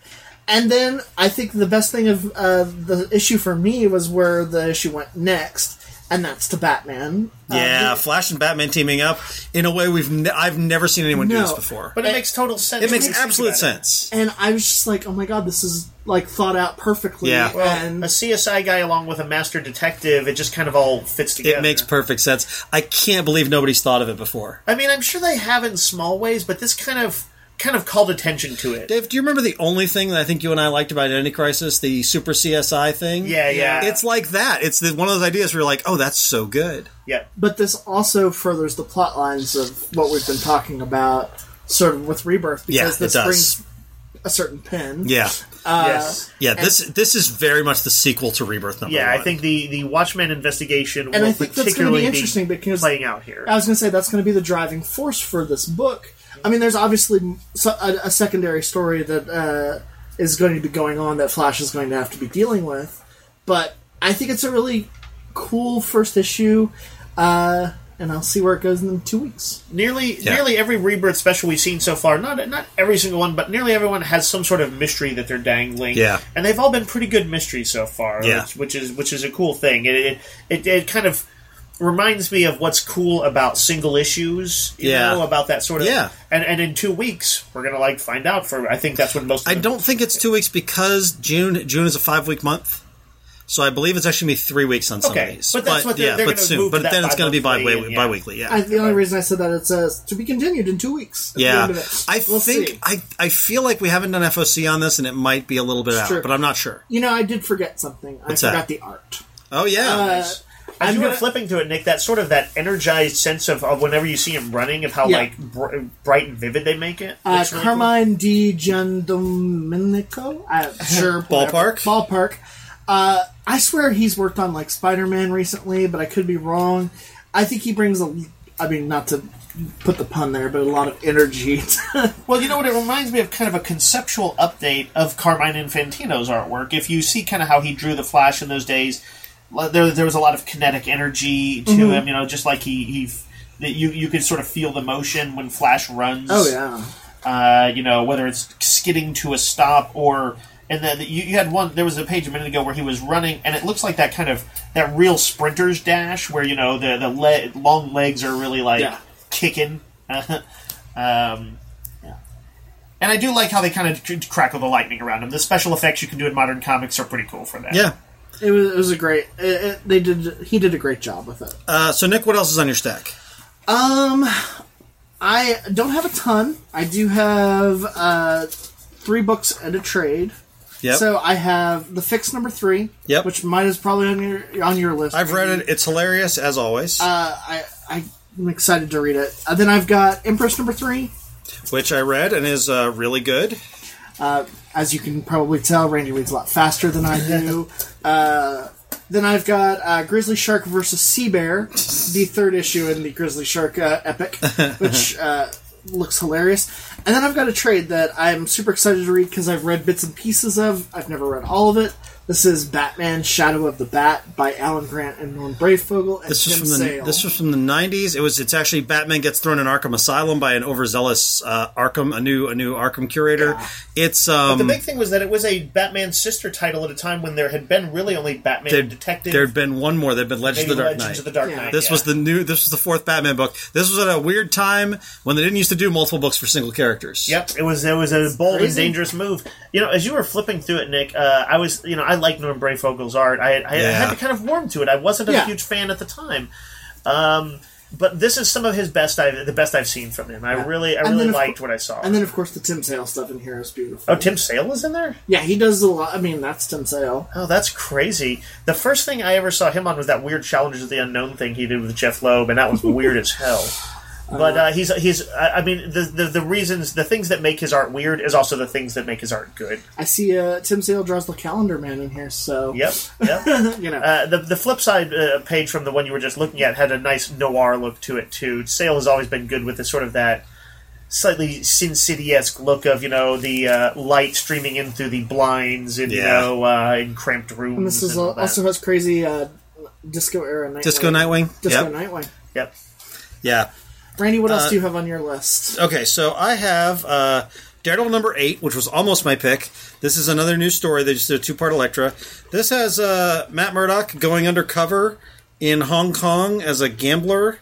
And then I think the best thing of uh, the issue for me was where the issue went next, and that's to Batman. Uh, yeah. the- Flash and Batman teaming up in a way we've ne- I've never seen anyone do No. this before. But it makes total sense. it when makes you think absolute about it. sense. and I was just like, oh my god, this is like thought out perfectly. Yeah. Well, and a C S I guy along with a master detective, it just kind of all fits together. It makes perfect sense. I can't believe nobody's thought of it before. I mean, I'm sure they have in small ways, but this kind of kind of called attention to it. Dave, do you remember the only thing that I think you and I liked about Identity Crisis, the Super C S I thing? Yeah, yeah. It's like that. It's the, one of those ideas where you're like, oh, that's so good. Yeah. But this also furthers the plot lines of what we've been talking about, sort of with Rebirth, because Yeah, it this does. brings a certain pin. Yeah. Uh, yes. Yeah, this this is very much the sequel to Rebirth number Yeah, one. I think the, the Watchmen investigation And will I think that's going to particularly be interesting because playing out here. I was going to say that's going to be the driving force for this book. I mean, there's obviously so- a, a secondary story that uh, is going to be going on that Flash is going to have to be dealing with, but I think it's a really cool first issue, uh, and I'll see where it goes in two weeks. Nearly, Yeah. nearly every Rebirth special we've seen so far, not not every single one, but nearly everyone has some sort of mystery that they're dangling. Yeah. and they've all been pretty good mysteries so far. Yeah. which, which is which is a cool thing. It it, it it kind of reminds me of what's cool about single issues. You Yeah. know, about that sort of. Yeah. and and in two weeks we're gonna like find out. For I think that's when most. Of I them- don't think it's two weeks because June June is a five week month. So I believe it's actually going to be three weeks on some Okay, of these. but that's what they're- yeah, they're but gonna soon. move to But that then it's going to be bi- bi-monthly, yeah. bi-weekly, yeah. I, the only reason I said that it says to be continued in two weeks. At the Yeah, end of it. I We'll think see. I I feel like we haven't done F O C on this, and it might be a little bit out, Sure. but I'm not sure. You know, I did forget something. What's I that? forgot the art. Oh yeah, Uh, As I'm you were gonna- flipping through it, Nick, that sort of that energized sense of, of whenever you see him running, of how Yeah. like br- bright and vivid they make it. Uh, Looks really cool. Carmine Di Giandomenico? Uh, sure. whatever. Ballpark? Ballpark. Uh, I swear he's worked on, like, Spider-Man recently, but I could be wrong. I think he brings a... I mean, not to put the pun there, but a lot of energy. to- Well, you know what? It reminds me of kind of a conceptual update of Carmine Infantino's artwork. If you see kind of how he drew the Flash in those days, well, there there was a lot of kinetic energy to Mm-hmm. him. You know, just like he he that you you could sort of feel the motion when Flash runs. oh, yeah. Uh, you know, whether it's skidding to a stop or. And then you, you had one. There was a page a minute ago where he was running, and it looks like that kind of that real sprinter's dash, where you know the the le- long legs are really like Yeah. kicking. um, yeah. And I do like how they kind of c- crackle the lightning around him. The special effects you can do in modern comics are pretty cool for that. yeah. It was, it was a great... It, it, they did. He did a great job with it. Uh, so Nick, what else is on your stack? Um, I don't have a ton. I do have uh, three books and a trade. Yep. So I have The Fix number three, Yep. which mine is probably on your on your list. I've read it. It's hilarious as always. Uh, I, I'm excited to read it. Uh, then I've got Empress number three. which I read and is uh, really good. Uh, as you can probably tell, Randy reads a lot faster than I do. uh, then I've got uh, Grizzly Shark versus Sea Bear, the third issue in the Grizzly Shark uh, epic, which uh, looks hilarious. And then I've got a trade that I'm super excited to read because I've read bits and pieces of. I've never read all of it. This is Batman: Shadow of the Bat by Alan Grant and Norm Brayfogle and This was Tim from the Sale. this was from the nineties. It was it's actually Batman gets thrown in Arkham Asylum by an overzealous uh, Arkham a new a new Arkham curator. Yeah. It's um The big thing was that it was a Batman sister title at a time when there had been really only Batman there'd, Detective. there'd been one more. There'd been Legends maybe of the Dark Legends Knight. of the Dark Yeah. Knight. This yeah. was the new. This was the fourth Batman book. This was at a weird time when they didn't used to do multiple books for single characters. Yep, it was it was a bold Crazy. and dangerous move. You know, as you were flipping through it, Nick, uh, I was you know I like Norm Brayfogle's art. I, I Yeah. had to kind of warm to it. I wasn't a Yeah. huge fan at the time, um, but this is some of his best. I the best I've seen from him. I really I And really then of liked cour- what I saw. And then, of course, the Tim Sale stuff in here is beautiful. oh, Tim Sale is in there. Yeah, he does a lot. I mean, that's Tim Sale. Oh, that's crazy. The first thing I ever saw him on was that weird Challengers of the Unknown thing he did with Jeff Loeb, and that was weird as hell. But uh, he's he's. I I mean, the, the the reasons, the things that make his art weird is also the things that make his art good. I see uh, Tim Sale draws the Calendar Man in here, so Yep, yep. you know. Uh, the the flip side uh, page from the one you were just looking at had a nice noir look to it too. Sale has always been good with the sort of that slightly Sin City-esque look of you know the uh, light streaming in through the blinds and you Yeah. know uh, in cramped rooms. and this is and all al- that. also has crazy uh, Disco era Nightwing. Disco Nightwing. Disco Yep. Nightwing. Yep. Yeah. Randy, what else Uh, do you have on your list? Okay, so I have uh, Daredevil number eight, which was almost my pick. This is another new story. They just did a two-part Elektra. This has uh, Matt Murdock going undercover in Hong Kong as a gambler.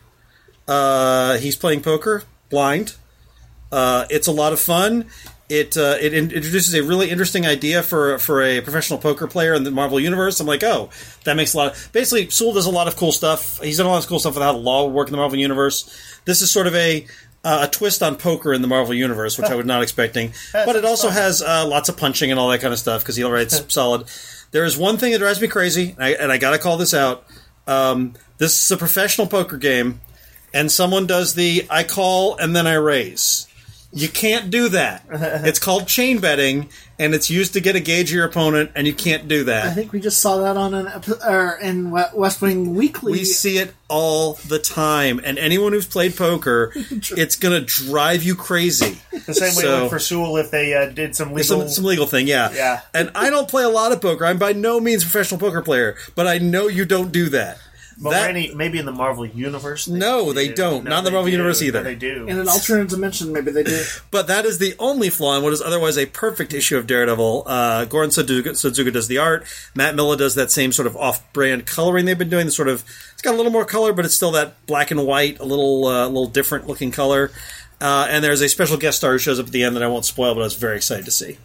Uh, he's playing poker, blind. Uh, it's a lot of fun. It uh, it in- introduces a really interesting idea for for a professional poker player in the Marvel Universe. I'm like, oh, that makes a lot of... Basically, Sewell does a lot of cool stuff. He's done a lot of cool stuff with how the law would work in the Marvel Universe. This is sort of a uh, a twist on poker in the Marvel Universe, which I was not expecting. But it also has uh, lots of punching and all that kind of stuff, because he writes solid. There is one thing that drives me crazy, and I, and I got to call this out. Um, this is a professional poker game, and someone does the I call and then I raise. You can't do that. It's called chain betting, and it's used to get a gauge of your opponent, and you can't do that. I think we just saw that on an epi- or in West Wing Weekly. We see it all the time, and anyone who's played poker, it's going to drive you crazy. The same way So- it would for Sewell if they uh, did some legal... Some, some legal thing, yeah. Yeah. And I don't play a lot of poker. I'm by no means a professional poker player, but I know you don't do that. Well, That- Randy, maybe in the Marvel Universe. They No, they do. don't. No, Not in the they Marvel do. Universe either. No, they do. In an alternate dimension, maybe they do. But that is the only flaw in what is otherwise a perfect issue of Daredevil. Uh, Goran Sudzuka, Sudzuka does the art. Matt Miller does that same sort of off-brand coloring they've been doing. The sort of it's got a little more color, but it's still that black and white, a little, uh, little different looking color. Uh, and there's a special guest star who shows up at the end that I won't spoil, but I was very excited to see.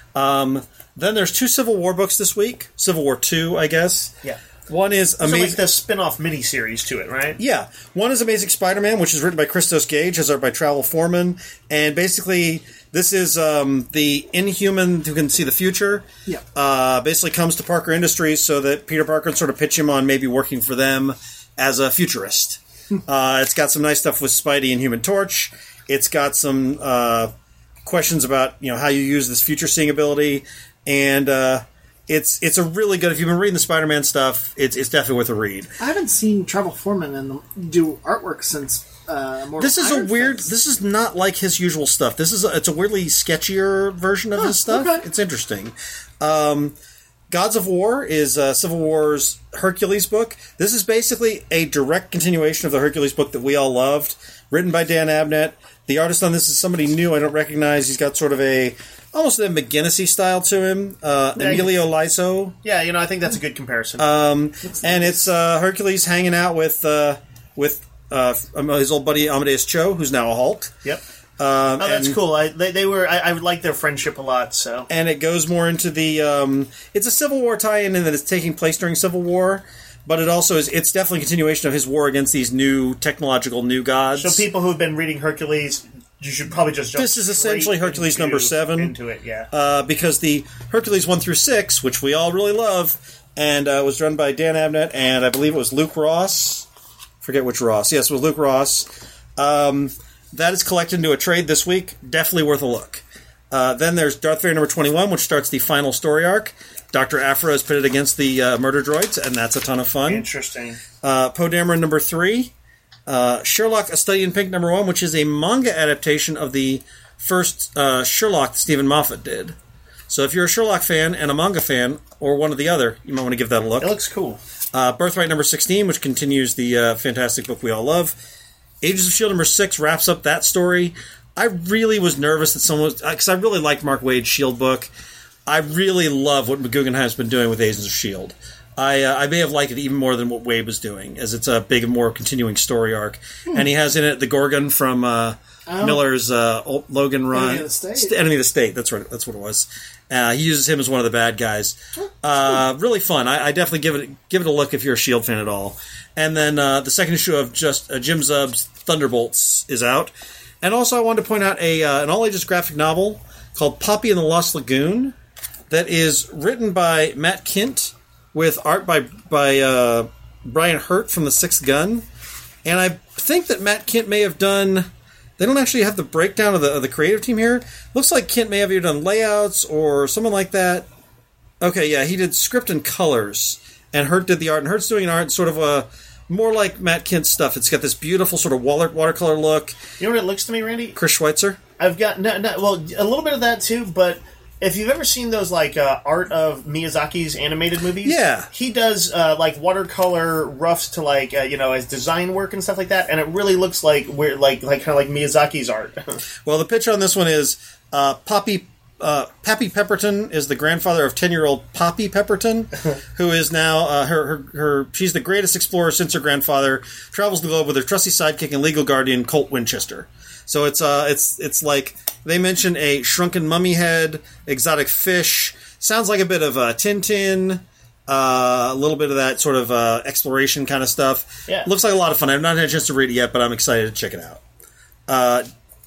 Um, then there's two Civil War books this week. Civil War two, I guess. Yeah. One is So amazing. like the spin-off miniseries to it, right? Yeah. One is Amazing Spider-Man, which is written by Christos Gage, has art by Travel Foreman. And basically, this is um, the Inhuman who can see the future. Yeah. Uh, basically comes to Parker Industries so that Peter Parker can sort of pitch him on maybe working for them as a futurist. uh, it's got some nice stuff with Spidey and Human Torch. It's got some uh, questions about you know how you use this future-seeing ability. And... Uh, It's it's a really good. If you've been reading the Spider-Man stuff, it's it's definitely worth a read. I haven't seen Travel Foreman and do artwork since uh, Mortal This is Iron a weird. Fist. This is not like his usual stuff. This is a, it's a weirdly sketchier version of Huh, his stuff. okay. It's interesting. Um, Gods of War is uh, Civil War's Hercules book. This is basically a direct continuation of the Hercules book that we all loved, written by Dan Abnett. The artist on this is somebody new I don't recognize. He's got sort of a almost a McGinnis-y style to him. Uh, Yeah, Emilio Liso. Yeah, you know, I think that's a good comparison. Um, and it's uh, Hercules hanging out with uh, with uh, his old buddy Amadeus Cho, who's now a Hulk. yep. Um, Oh, that's and, cool. I, they, they were. I, I like their friendship a lot. So And it goes more into the. Um, it's a Civil War tie-in in that it's taking place during Civil War, but it also is. It's definitely a continuation of his war against these new technological new gods. so people who've been reading Hercules, you should probably just jump. This is straight essentially Hercules into- number seven. into it. Yeah. uh, because the Hercules one through six, which we all really love, and uh, was run by Dan Abnett, and I believe it was Luke Ross. Forget which Ross. Yes, it was Luke Ross. Um, that is collected into a trade this week. Definitely worth a look. Uh, then there's Darth Vader number twenty-one, which starts the final story arc. Doctor Aphra is pitted against the uh, murder droids, and that's a ton of fun. Interesting. Uh, Poe Dameron number three. Uh, Sherlock: A Study in Pink number one, which is a manga adaptation of the first uh, Sherlock that Stephen Moffat did. So if you're a Sherlock fan and a manga fan, or one or the other, you might want to give that a look. It looks cool. Uh, Birthright number sixteen, which continues the uh, fantastic book we all love. Agents of S H I E L D number six wraps up that story. I really was nervous that someone was... Because I really liked Mark Waid's S H I E L D book. I really love what Guggenheim's been doing with Agents of S H I E L D. I, uh, I may have liked it even more than what Waid was doing, as it's a big, more continuing story arc. Hmm. And he has in it the Gorgon from uh, oh. Miller's uh, old Logan run. Enemy of the State. St- Enemy of the State, that's right. That's what it was. Uh, he uses him as one of the bad guys. Uh, really fun. I, I definitely give it give it a look if you're a S H I E L D fan at all. And then uh, the second issue of just uh, Jim Zub's Thunderbolts is out. And also I wanted to point out a uh, an all-ages graphic novel called Poppy and the Lost Lagoon that is written by Matt Kint with art by by uh, Brian Hurt from The Sixth Gun. And I think that Matt Kint may have done... They don't actually have the breakdown of the of the creative team here. Looks like Kint may have either done layouts or someone like that. Okay, yeah, he did script and colors. And Hurt did the art. And Hurt's doing an art sort of a... More like Matt Kint's stuff. It's got this beautiful sort of water, watercolor look. You know what it looks to me, Randy? Chris Schweitzer? I've got... No, no, well, a little bit of that, too, but... If you've ever seen those, like, uh, art of Miyazaki's animated movies... Yeah. He does, uh, like, watercolor roughs to, like, uh, you know, his design work and stuff like that, and it really looks like, we're like, like kind of like Miyazaki's art. Well, the picture on this one is uh, Poppy... Uh, Pappy Pepperton is the grandfather of ten-year-old Poppy Pepperton, who is now uh, her, her her. She's the greatest explorer since her grandfather. Travels the globe with her trusty sidekick and legal guardian Colt Winchester. So it's uh it's it's like they mention a shrunken mummy head, exotic fish. Sounds like a bit of uh, Tintin, uh, a little bit of that sort of uh, exploration kind of stuff. Yeah, looks like a lot of fun. I've not had a chance to read it yet, but I'm excited to check it out. Uh,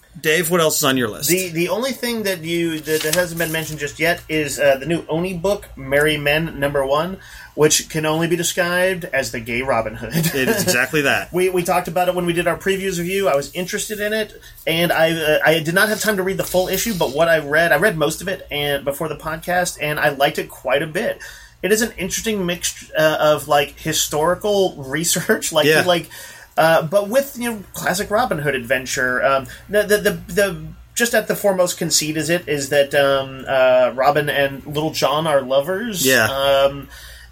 Dave, what else is on your list? The the only thing that you that, that hasn't been mentioned just yet is uh, the new Oni book, Merry Men Number One, which can only be described as the gay Robin Hood. It is exactly that. we we talked about it when we did our previews review. I was interested in it, and I uh, I did not have time to read the full issue, but what I read, I read most of it and before the podcast, and I liked it quite a bit. It is an interesting mix uh, of like historical research, like yeah. like. Uh, but with, you know, classic Robin Hood adventure, um, the, the the the just at the foremost conceit is it is that um, uh, Robin and Little John are lovers. Yeah. Um,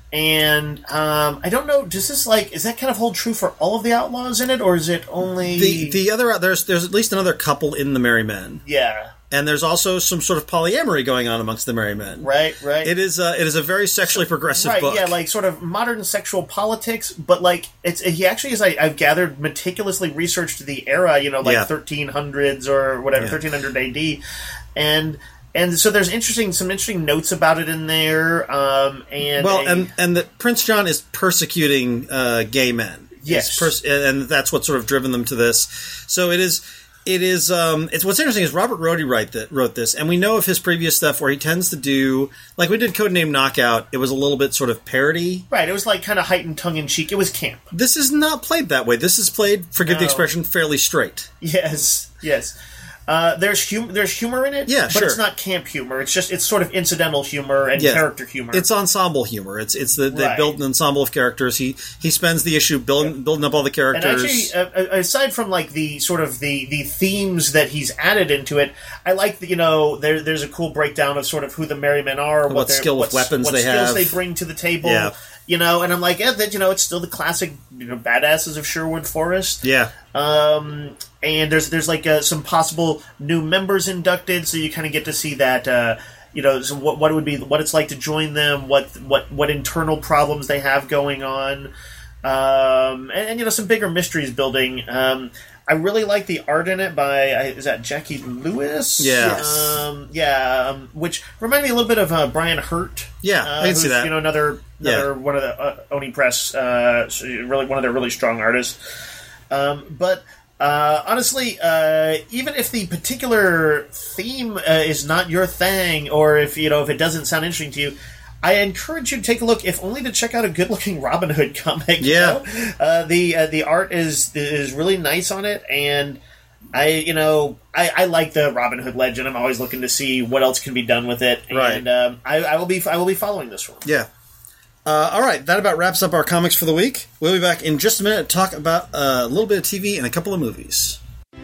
and um, I don't know. Does this like is that kind of hold true for all of the outlaws in it, or is it only the the other? There's there's at least another couple in the Merry Men. Yeah. And there's also some sort of polyamory going on amongst the Merry Men. Right, right. It is a, it is a very sexually progressive right, book. Yeah, like sort of modern sexual politics, but like it's he actually, as I, I've gathered, meticulously researched the era, you know, like yeah. thirteen hundreds or whatever, yeah. thirteen hundred A D, and and so there's interesting some interesting notes about it in there. Um, and well, a, and and that Prince John is persecuting uh, gay men. Yes, pers- and that's what's sort of driven them to this. So it is. It is. Um, it's what's interesting is Robert Rohde write that, wrote this, and we know of his previous stuff where he tends to do like we did Codename Knockout. It was a little bit sort of parody, right? It was like kind of heightened tongue in cheek. It was camp. This is not played that way. This is played, forgive no. the expression, fairly straight. Yes, yes. Uh, there's hum- there's humor in it, yeah, but sure. it's not camp humor. It's just it's sort of incidental humor and yeah. character humor. It's ensemble humor. It's it's the, they right. build an ensemble of characters. He he spends the issue building yeah. building up all the characters. And actually, uh, aside from like the sort of the, the themes that he's added into it, I like that you know there there's a cool breakdown of sort of who the Merry Men are, what, what skill with weapons what they skills have, they bring to the table. Yeah. You know, and I'm like, yeah, that you know, it's still the classic, you know, badasses of Sherwood Forest. Yeah. Um, and there's there's like uh, some possible new members inducted, so you kind of get to see that, uh, you know, so what what it would be, what it's like to join them, what what what internal problems they have going on, um, and, and you know, some bigger mysteries building. Um, I really like the art in it by, is that Jackie Lewis? Yes. Um, yeah, um, which reminded me a little bit of uh, Brian Hurt. Yeah, uh, I can see that. You know, another, another yeah. one of the uh, Oni Press, uh, really one of their really strong artists. Um, but uh, honestly, uh, even if the particular theme uh, is not your thing, or if you know if it doesn't sound interesting to you, I encourage you to take a look, if only to check out a good-looking Robin Hood comic. Yeah, you know? uh, the uh, the art is is really nice on it, and I you know I, I like the Robin Hood legend. I'm always looking to see what else can be done with it, right. and um, I, I will be I will be following this one. Yeah. Uh, all right, that about wraps up our comics for the week. We'll be back in just a minute to talk about uh, a little bit of T V and a couple of movies.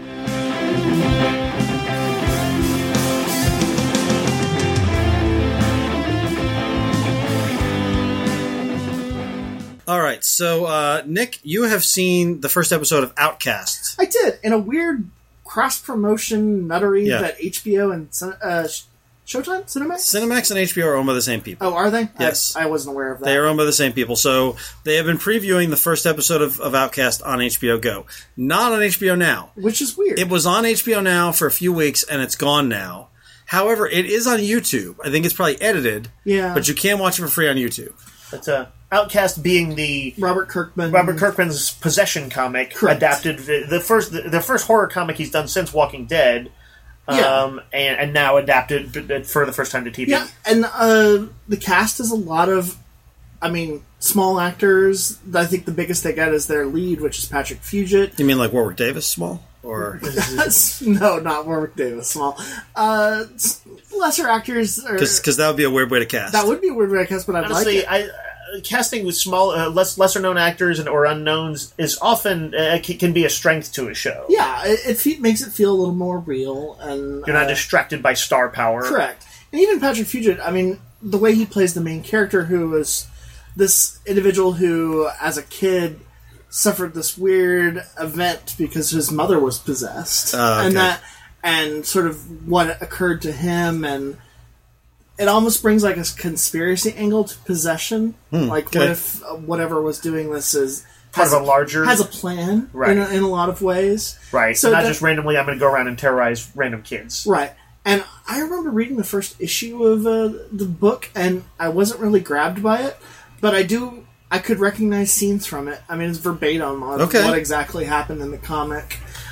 All right, so uh, Nick, you have seen the first episode of Outcast. I did, in a weird cross-promotion nuttery Yeah. that H B O and uh, Showtime? Cinemax? Cinemax and H B O are owned by the same people. Oh, are they? Yes. I, I wasn't aware of that. They are owned by the same people. So they have been previewing the first episode of, of Outcast on H B O Go. Not on H B O Now. Which is weird. It was on H B O Now for a few weeks, and it's gone now. However, it is on YouTube. I think it's probably edited. Yeah. But you can watch it for free on YouTube. But uh, Outcast being the Robert Kirkman. Robert Kirkman's Possession comic, Correct. adapted the first the, the first horror comic he's done since Walking Dead, um, Yeah. and, and now adapted for the first time to T V. Yeah, and uh, the cast is a lot of, I mean, small actors. I think the biggest they get is their lead, which is Patrick Fugit. You mean like Warwick Davis small? Or No, not Warwick Davis small. Uh, lesser actors. Because that would be a weird way to cast. That would be a weird way to cast, but I'd Honestly, like it. I, uh, casting with small, uh, less lesser known actors and or unknowns is often uh, c- can be a strength to a show. Yeah, it, it fe- makes it feel a little more real, and You're not uh, distracted by star power. correct. And even Patrick Fugit, I mean, the way he plays the main character, who is this individual who, as a kid, suffered this weird event because his mother was possessed, Oh, okay. and that, and sort of what occurred to him, and it almost brings like a conspiracy angle to possession. Hmm, like, okay. what if uh, whatever was doing this is Part has of a larger, has a plan, Right. in, a, in a lot of ways, right? So So not that- just randomly, I'm going to go around and terrorize random kids. right? And I remember reading the first issue of uh, the book, and I wasn't really grabbed by it, but I do. I could recognize scenes from it. I mean, it's verbatim on Okay. what exactly happened in the comic.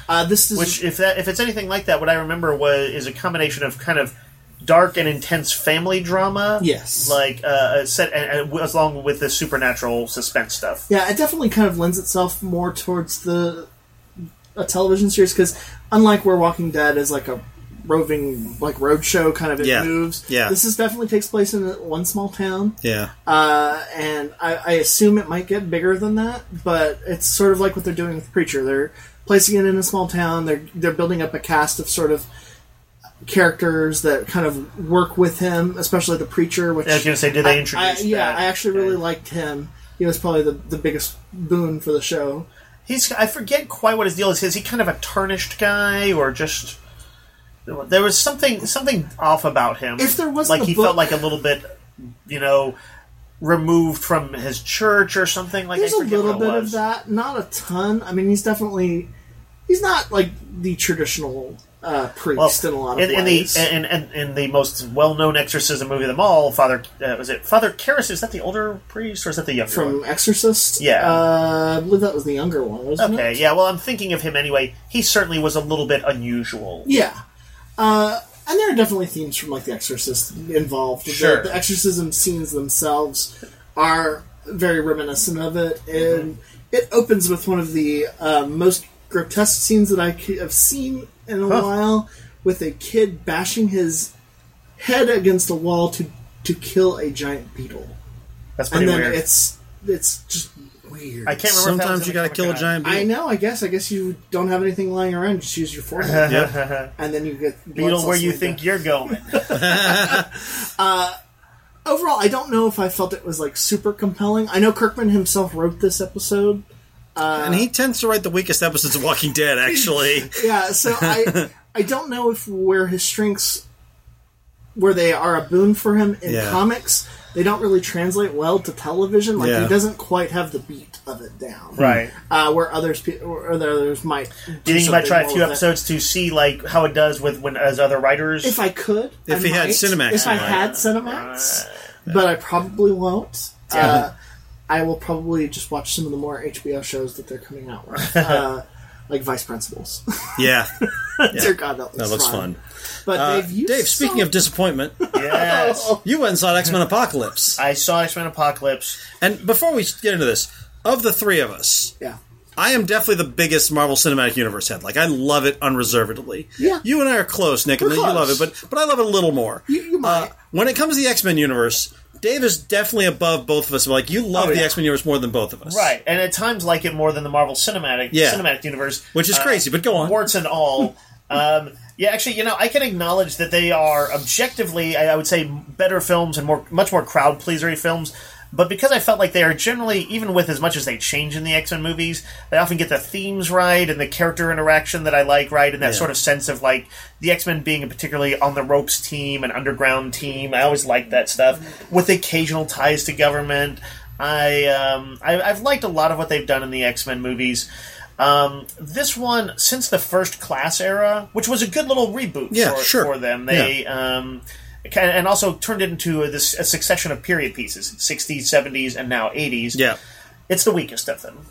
Uh, this is Which, if that if it's anything like that, what I remember was is a combination of kind of dark and intense family drama. Yes. Like uh, set and, and along with the supernatural suspense stuff. yeah, it definitely kind of lends itself more towards the a television series because unlike where Walking Dead is like a roving like roadshow kind of it Yeah. moves. Yeah. This is definitely takes place in one small town. Yeah. Uh, and I, I assume it might get bigger than that, but it's sort of like what they're doing with Preacher. They're placing it in a small town. They're they're building up a cast of sort of characters that kind of work with him, especially the Preacher. Which I was going to say, did they I- introduce I, Yeah, that? I actually really Okay. liked him. He was probably the, the biggest boon for the show. He's I forget quite what his deal is. Is he kind of a tarnished guy or just... There was something something off about him. If there wasn't like a he book- felt like a little bit, you know, removed from his church or something. Like There's I a forget little what it bit of was. that, not a ton. I mean, he's definitely he's not like the traditional uh, priest in a lot of in, in ways. the in, in, in the most well-known exorcism movie of them all, Father uh, was it Father Karras? Is that the older priest or is that the younger From one? Exorcist, Yeah. uh, I believe that was the younger one, wasn't Okay, it? yeah. Well, I'm thinking of him anyway. He certainly was a little bit unusual. Yeah. Uh, and there are definitely themes from like The Exorcist involved. The- Sure. The, exorcism scenes themselves are very reminiscent of it, and it opens with one of the uh, most grotesque scenes that I c- have seen in a Huh. while, with a kid bashing his head against a wall to to kill a giant beetle, That's pretty and then weird. it's it's just weird. I can't remember. if that was Sometimes in you the gotta kill a Comic-Con. giant beetle. I know. I guess. I guess you don't have anything lying around. Just use your forehead, Yep. and then you get blood Beetle, where cells you like think that. you're going? Overall, I don't know if I felt it was like super compelling. I know Kirkman himself wrote this episode. And he tends to write the weakest episodes of Walking Dead, actually. Yeah, so I I don't know if where his strengths where they are a boon for him in Yeah. comics, they don't really translate well to television. Like Yeah. he doesn't quite have the beat of it down, Right. Uh, where others pe- or others might. Do you think you might try a few episodes to see like how it does with when as other writers? If I could, If I he had might. Cinemax, if I he might. had Cinemax, but I probably won't. Uh, I will probably just watch some of the more H B O shows that they're coming out with, uh, like Vice Principals. Yeah. Dear God, that looks, That looks fun. But Uh, Dave, you Dave, speaking saw- of disappointment, yes, you went and saw X-Men Apocalypse. I saw X-Men Apocalypse. And before we get into this, of the three of us, yeah, I am definitely the biggest Marvel Cinematic Universe head. Like, I love it unreservedly. Yeah. You and I are close, Nick, and We're you love close. it, but but I love it a little more. You- you might. Uh, when it comes to the X-Men universe, Dave is definitely above both of us. Like, you love Oh, the yeah. X-Men universe more than both of us. Right, and at times like it more than the Marvel Cinematic Yeah. Cinematic Universe, Which is crazy, but go on. Warts and all. um, yeah, actually, you know, I can acknowledge that they are objectively, I, I would say, better films and more, much more crowd pleasery films. But because I felt like they are generally, even with as much as they change in the X-Men movies, they often get the themes right and the character interaction that I like right, and that Yeah. sort of sense of like the X-Men being a particularly on the ropes team, an underground team. I always liked that stuff with occasional ties to government. I, um, I I've liked a lot of what they've done in the X-Men movies. Um, this one, since the First Class era, which was a good little reboot Yeah, for, sure. for them, they um, kind of- and also turned it into a, this a succession of period pieces, sixties, seventies, and now eighties. Yeah. It's the weakest of them.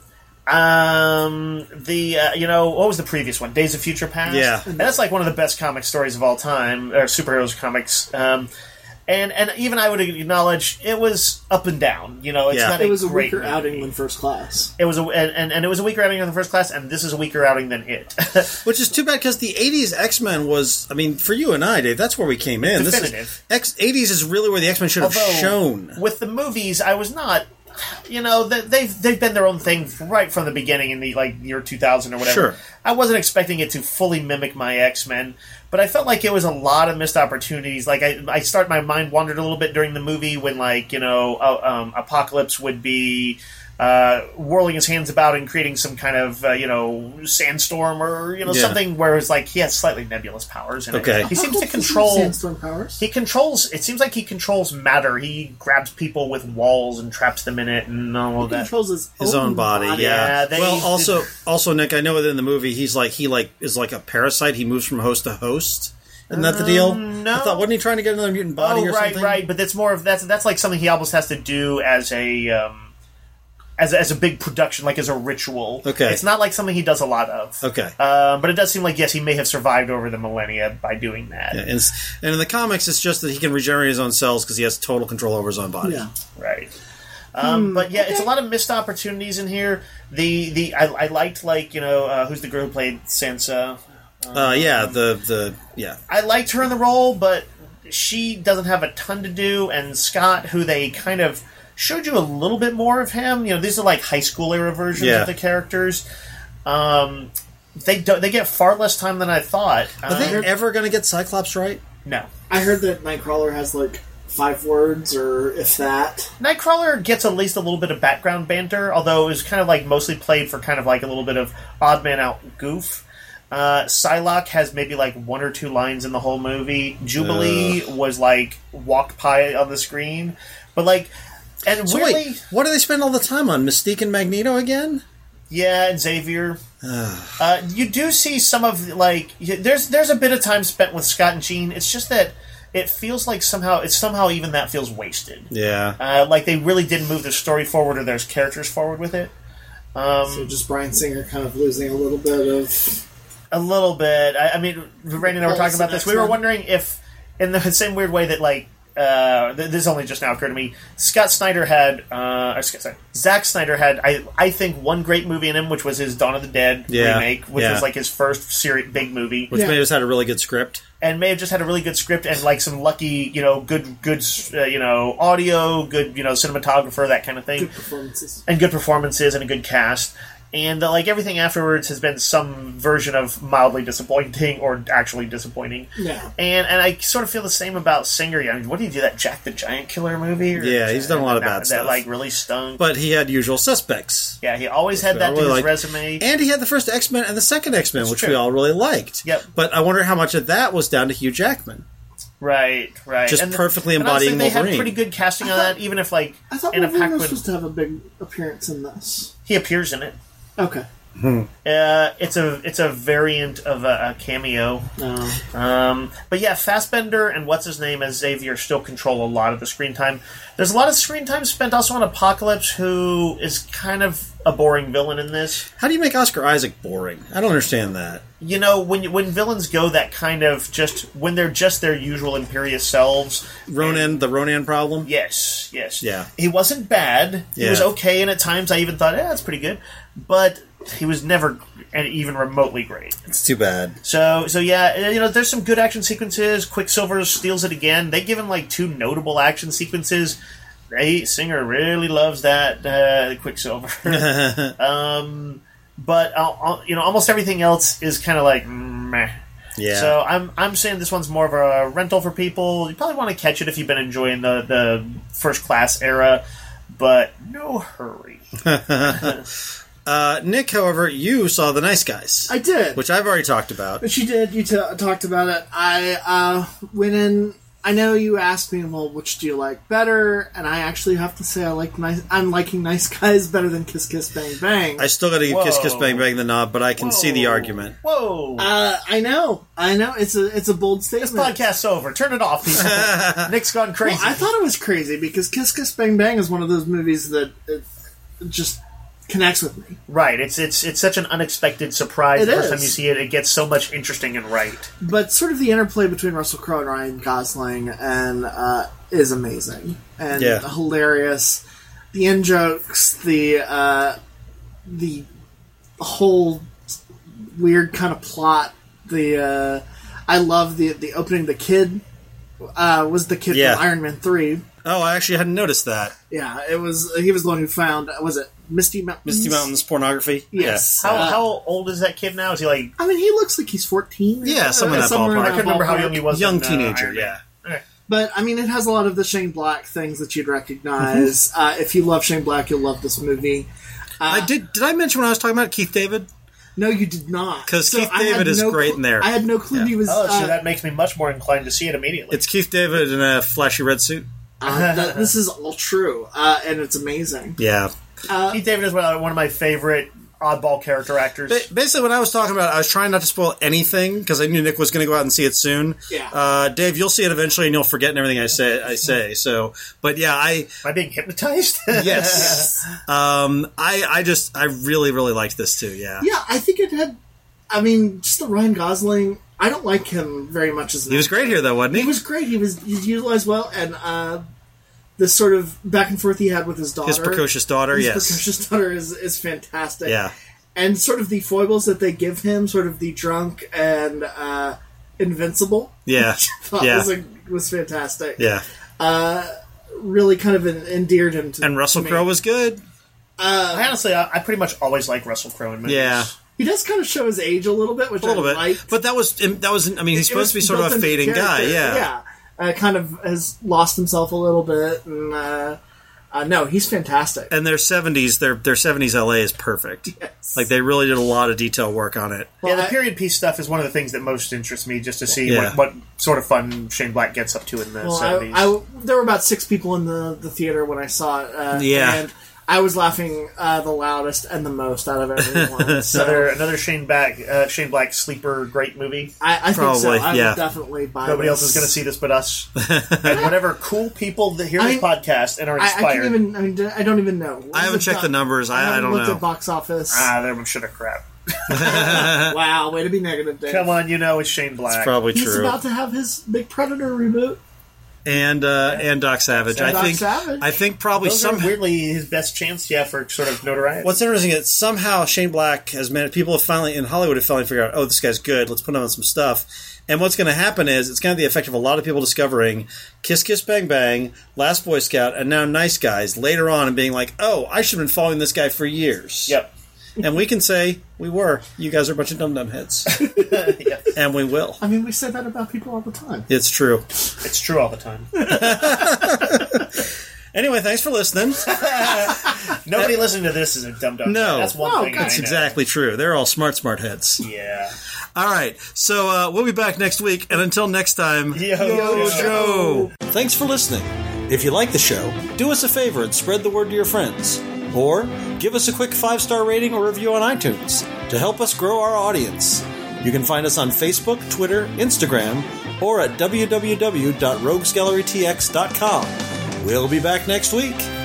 Um, the uh, you know what was the previous one? Days of Future Past. Yeah. and that's like one of the best comic stories of all time, or superheroes comics. Um, and and even I would acknowledge it was up and down. You know, it's Yeah. not it was a great weaker movie. outing than First Class. It was a and, and, and it was a weaker outing than the First Class, and this is a weaker outing than it. Which is too bad because the eighties X-Men was, I mean, for you and I, Dave, that's where we came in. This Definitive. is, X, eighties is really where the X-Men should have Although, shown. with the movies, I was not. You know, they- they've they've been their own thing right from the beginning in the like year two thousand or whatever. Sure. I wasn't expecting it to fully mimic my X-Men, but I felt like it was a lot of missed opportunities. Like I, I start my mind wandered a little bit during the movie when like you know uh, um, Apocalypse would be uh, whirling his hands about and creating some kind of uh, you know sandstorm or you know Yeah. something where it's like he has slightly nebulous powers. In Okay. it. he seems to Apocalypse has some control. sandstorm powers. He controls. It seems like he controls matter. He grabs people with walls and traps them in it, and all of He that. controls his, His own body, yeah. Yeah, they- well, also, also, Nick, I know within the movie, he's like he like is like a parasite. He moves from host to host. Isn't that the deal? no. I thought wasn't he trying to get another mutant body Oh, or right, something? right. But that's more of that's that's like something he almost has to do as a. Um, as as a big production, like as a ritual. Okay. It's not like something he does a lot of. Okay. Uh, but it does seem like, yes, he may have survived over the millennia by doing that. Yeah, and, it's- and in the comics, it's just that he can regenerate his own cells because he has total control over his own body. Yeah. Right. Um, but yeah, it's a lot of missed opportunities in here. The the I, I liked like you know uh, who's the girl who played Sansa. Uh, yeah, the the yeah. I liked her in the role, but she doesn't have a ton to do. And Scott, who they kind of showed you a little bit more of him. You know, these are like high school era versions Yeah. of the characters. Um, they do, they get far less time than I thought. Are they Um, ever going to get Cyclops right? no. I heard that Nightcrawler has like five words, or if that. Nightcrawler gets at least a little bit of background banter, although it was kind of like mostly played for kind of like a little bit of odd man out goof. Uh, Psylocke has maybe like one or two lines in the whole movie. Jubilee was like walk by on the screen, but like, and So weirdly, wait, what do they spend all the time on? Mystique and Magneto again? yeah, and Xavier. uh, you do see some of like y- there's there's a bit of time spent with Scott and Jean. It's just that it feels like somehow it's somehow even that feels wasted. Yeah. Uh, like they really didn't move the story forward or there's characters forward with it. Um, So just Bryan Singer kind of losing a little bit of. A little bit. I, I mean, Randy and I were talking about this. We were wondering if, in the same weird way that, like, uh, th- this only just now occurred to me, Scott Snyder had, uh, or Scott, sorry, Zack Snyder had, I, I think, one great movie in him, which was his Dawn of the Dead Yeah, remake, which yeah. was, like, his first seri- big movie. Which Yeah. may have just had a really good script. And may have just had a really good script and, like, some lucky, you know, good, good, uh, you know, audio, good, you know, cinematographer, that kind of thing. Good performances. And good performances and a good cast. And uh, like everything afterwards has been some version of mildly disappointing or actually disappointing. Yeah. And and I sort of feel the same about Singer. I mean, what did he do? That Jack the Giant Killer movie? Or Yeah, he's done a lot of that, bad that, stuff. like really stung. But he had Usual Suspects. yeah, he always had that I to really his liked. resume. And he had the first X-Men and the second X-Men, which true. we all really liked. Yep. But I wonder how much of that was down to Hugh Jackman. Right, right. Just and, perfectly and honestly, embodying they had Wolverine. pretty good casting on that, even if like I thought Anna Wolverine was Paquin, supposed to have a big appearance in this. he appears in it. Okay. Uh, it's a it's a variant of a, a cameo. No. Um, but yeah, Fassbender and what's his name as Xavier still control a lot of the screen time. There's a lot of screen time spent also on Apocalypse, who is kind of a boring villain in this. How do you make Oscar Isaac boring? I don't understand that. You know, when you, when villains go that kind of just when they're just their usual imperious selves. Ronan, the Ronan problem? Yes, yes. Yeah. He wasn't bad. He Yeah. was okay, and at times I even thought, yeah, that's pretty good. But he was never even remotely great. It's too bad. So, so yeah, you know, there's some good action sequences. Quicksilver steals it again. They give him like two notable action sequences. They Singer really loves that uh, Quicksilver. um, but uh, uh, you know, almost everything else is kind of like meh. Yeah. So I'm I'm saying this one's more of a rental for people. You probably want to catch it if you've been enjoying the the First Class era, but no hurry. Uh, Nick, however, you saw The Nice Guys. I did. Which I've already talked about. But you did. You t- talked about it. I uh, went in. I know you asked me, well, which do you like better? And I actually have to say I like nice. I'm liking Nice Guys better than Kiss Kiss Bang Bang. I still gotta give Kiss Kiss Whoa. Bang Bang the nod, but I can see the Whoa. argument. Whoa. uh, I know. I know. It's a it's a bold statement. This podcast's over. Turn it off, people. Nick's gone crazy. Well, I thought it was crazy because Kiss Kiss Bang Bang is one of those movies that it, it just connects with me. Right. It's it's it's such an unexpected surprise. It the first is. time you see it, it gets so much interesting and right. But sort of the interplay between Russell Crowe and Ryan Gosling and uh, is amazing and Yeah. hilarious. The in jokes, the uh, the whole weird kind of plot. The uh, I love the the opening. The kid uh, was the kid Yeah. from Iron Man three. Oh, I actually hadn't noticed that. Yeah, it was. He was the one who found. Was it Misty Mountains? Misty Mountains pornography? Yes. How Uh, how old is that kid now? Is he like? I mean, he looks like he's fourteen. Yeah, somewhere in that ballpark. in I that couldn't remember how ballpark. young he was. Young in, uh, teenager, Iron Man. yeah. Okay. But, I mean, it has a lot of the Shane Black things that you'd recognize. uh, if you love Shane Black, you'll love this movie. I did. Did I mention when I was talking about Keith David? No, you did not. 'Cause So Keith I had David is no great cl- in there. I had no clue Yeah. he was... Oh, so uh, that makes me much more inclined to see it immediately. It's Keith David in a flashy red suit. uh, that, this is all true, uh, and it's amazing. Yeah. Keith David is one of one of my favorite oddball character actors. Ba- Basically, when I was talking about it, I was trying not to spoil anything because I knew Nick was going to go out and see it soon. Yeah. Uh, Dave, you'll see it eventually, and you'll forget everything I say. I say so, but yeah, I Am I being hypnotized? yes, um, I I just I really really liked this too. Yeah, Yeah, I think it had. I mean, just the Ryan Gosling. I don't like him very much as an he was actor. great here though, wasn't he? He was great. He was he's utilized well, and uh, this sort of back and forth he had with his daughter, His precocious daughter, his yes, precocious daughter is is fantastic. yeah. And sort of the foibles that they give him, sort of the drunk and uh, invincible. Yeah. I thought Yeah. was, a, was fantastic. Yeah, Really kind of en- endeared him to and Russell to me. Crowe was good. I honestly, I, I pretty much always like Russell Crowe in movies. Yeah, He does kind of show his age a little bit, which a little I bit, like. but that was that was. I mean, he's It supposed to be was sort of built a into fading guy. character. Yeah, Yeah. Uh, kind of has lost himself a little bit, and uh, uh, no, he's fantastic. And their seventies, their their seventies L A is perfect. Yes. Like they really did a lot of detail work on it. Yeah, the I- period piece stuff is one of the things that most interests me, just to see Yeah. what, what sort of fun Shane Black gets up to in the Well, seventies. I, I, there were about six people in the, the theater when I saw it. Uh, Yeah. and I was laughing uh, the loudest and the most out of everyone. So Another another Shane Black uh, Shane Black sleeper great movie. I, I think so. Probably, I yeah. would definitely buy. Nobody this. else is going to see this but us, and whatever cool people that hear this I- podcast and are I, I inspired. can't even. I, mean, I don't even know. What I haven't is checked the do- numbers. I- I haven't don't looked know. at box office. ah, they're a shit of crap. Wow, way to be negative, Dave. Come on, you know it's Shane Black. It's probably He's true. about to have his Big Predator reboot. and uh, and Doc Savage. And I Doc think Savage. I think probably Those some. are weirdly his best chance, yeah, for sort of notoriety. What's interesting is somehow Shane Black has managed. People have finally in Hollywood have finally figured out, oh, this guy's good. Let's put him on some stuff. And what's going to happen is it's going to have the effect of a lot of people discovering Kiss Kiss Bang Bang, Last Boy Scout, and now Nice Guys later on and being like, oh, I should have been following this guy for years. Yep. And we can say we were. You guys are a bunch of dum dum heads, Yep. and we will. I mean, we say that about people all the time. It's true. It's true all the time. Anyway, thanks for listening. Nobody listening to this is a dumb dumb. No. That's one No, thing. That's I know. exactly true. They're all smart, smart heads. Yeah. All right, so uh, we'll be back next week, and until next time, Yo, yo, Joe. Thanks for listening. If you like the show, do us a favor and spread the word to your friends. Or give us a quick five-star rating or review on iTunes to help us grow our audience. You can find us on Facebook, Twitter, Instagram, or at w w w dot rogues gallery t x dot com. We'll be back next week.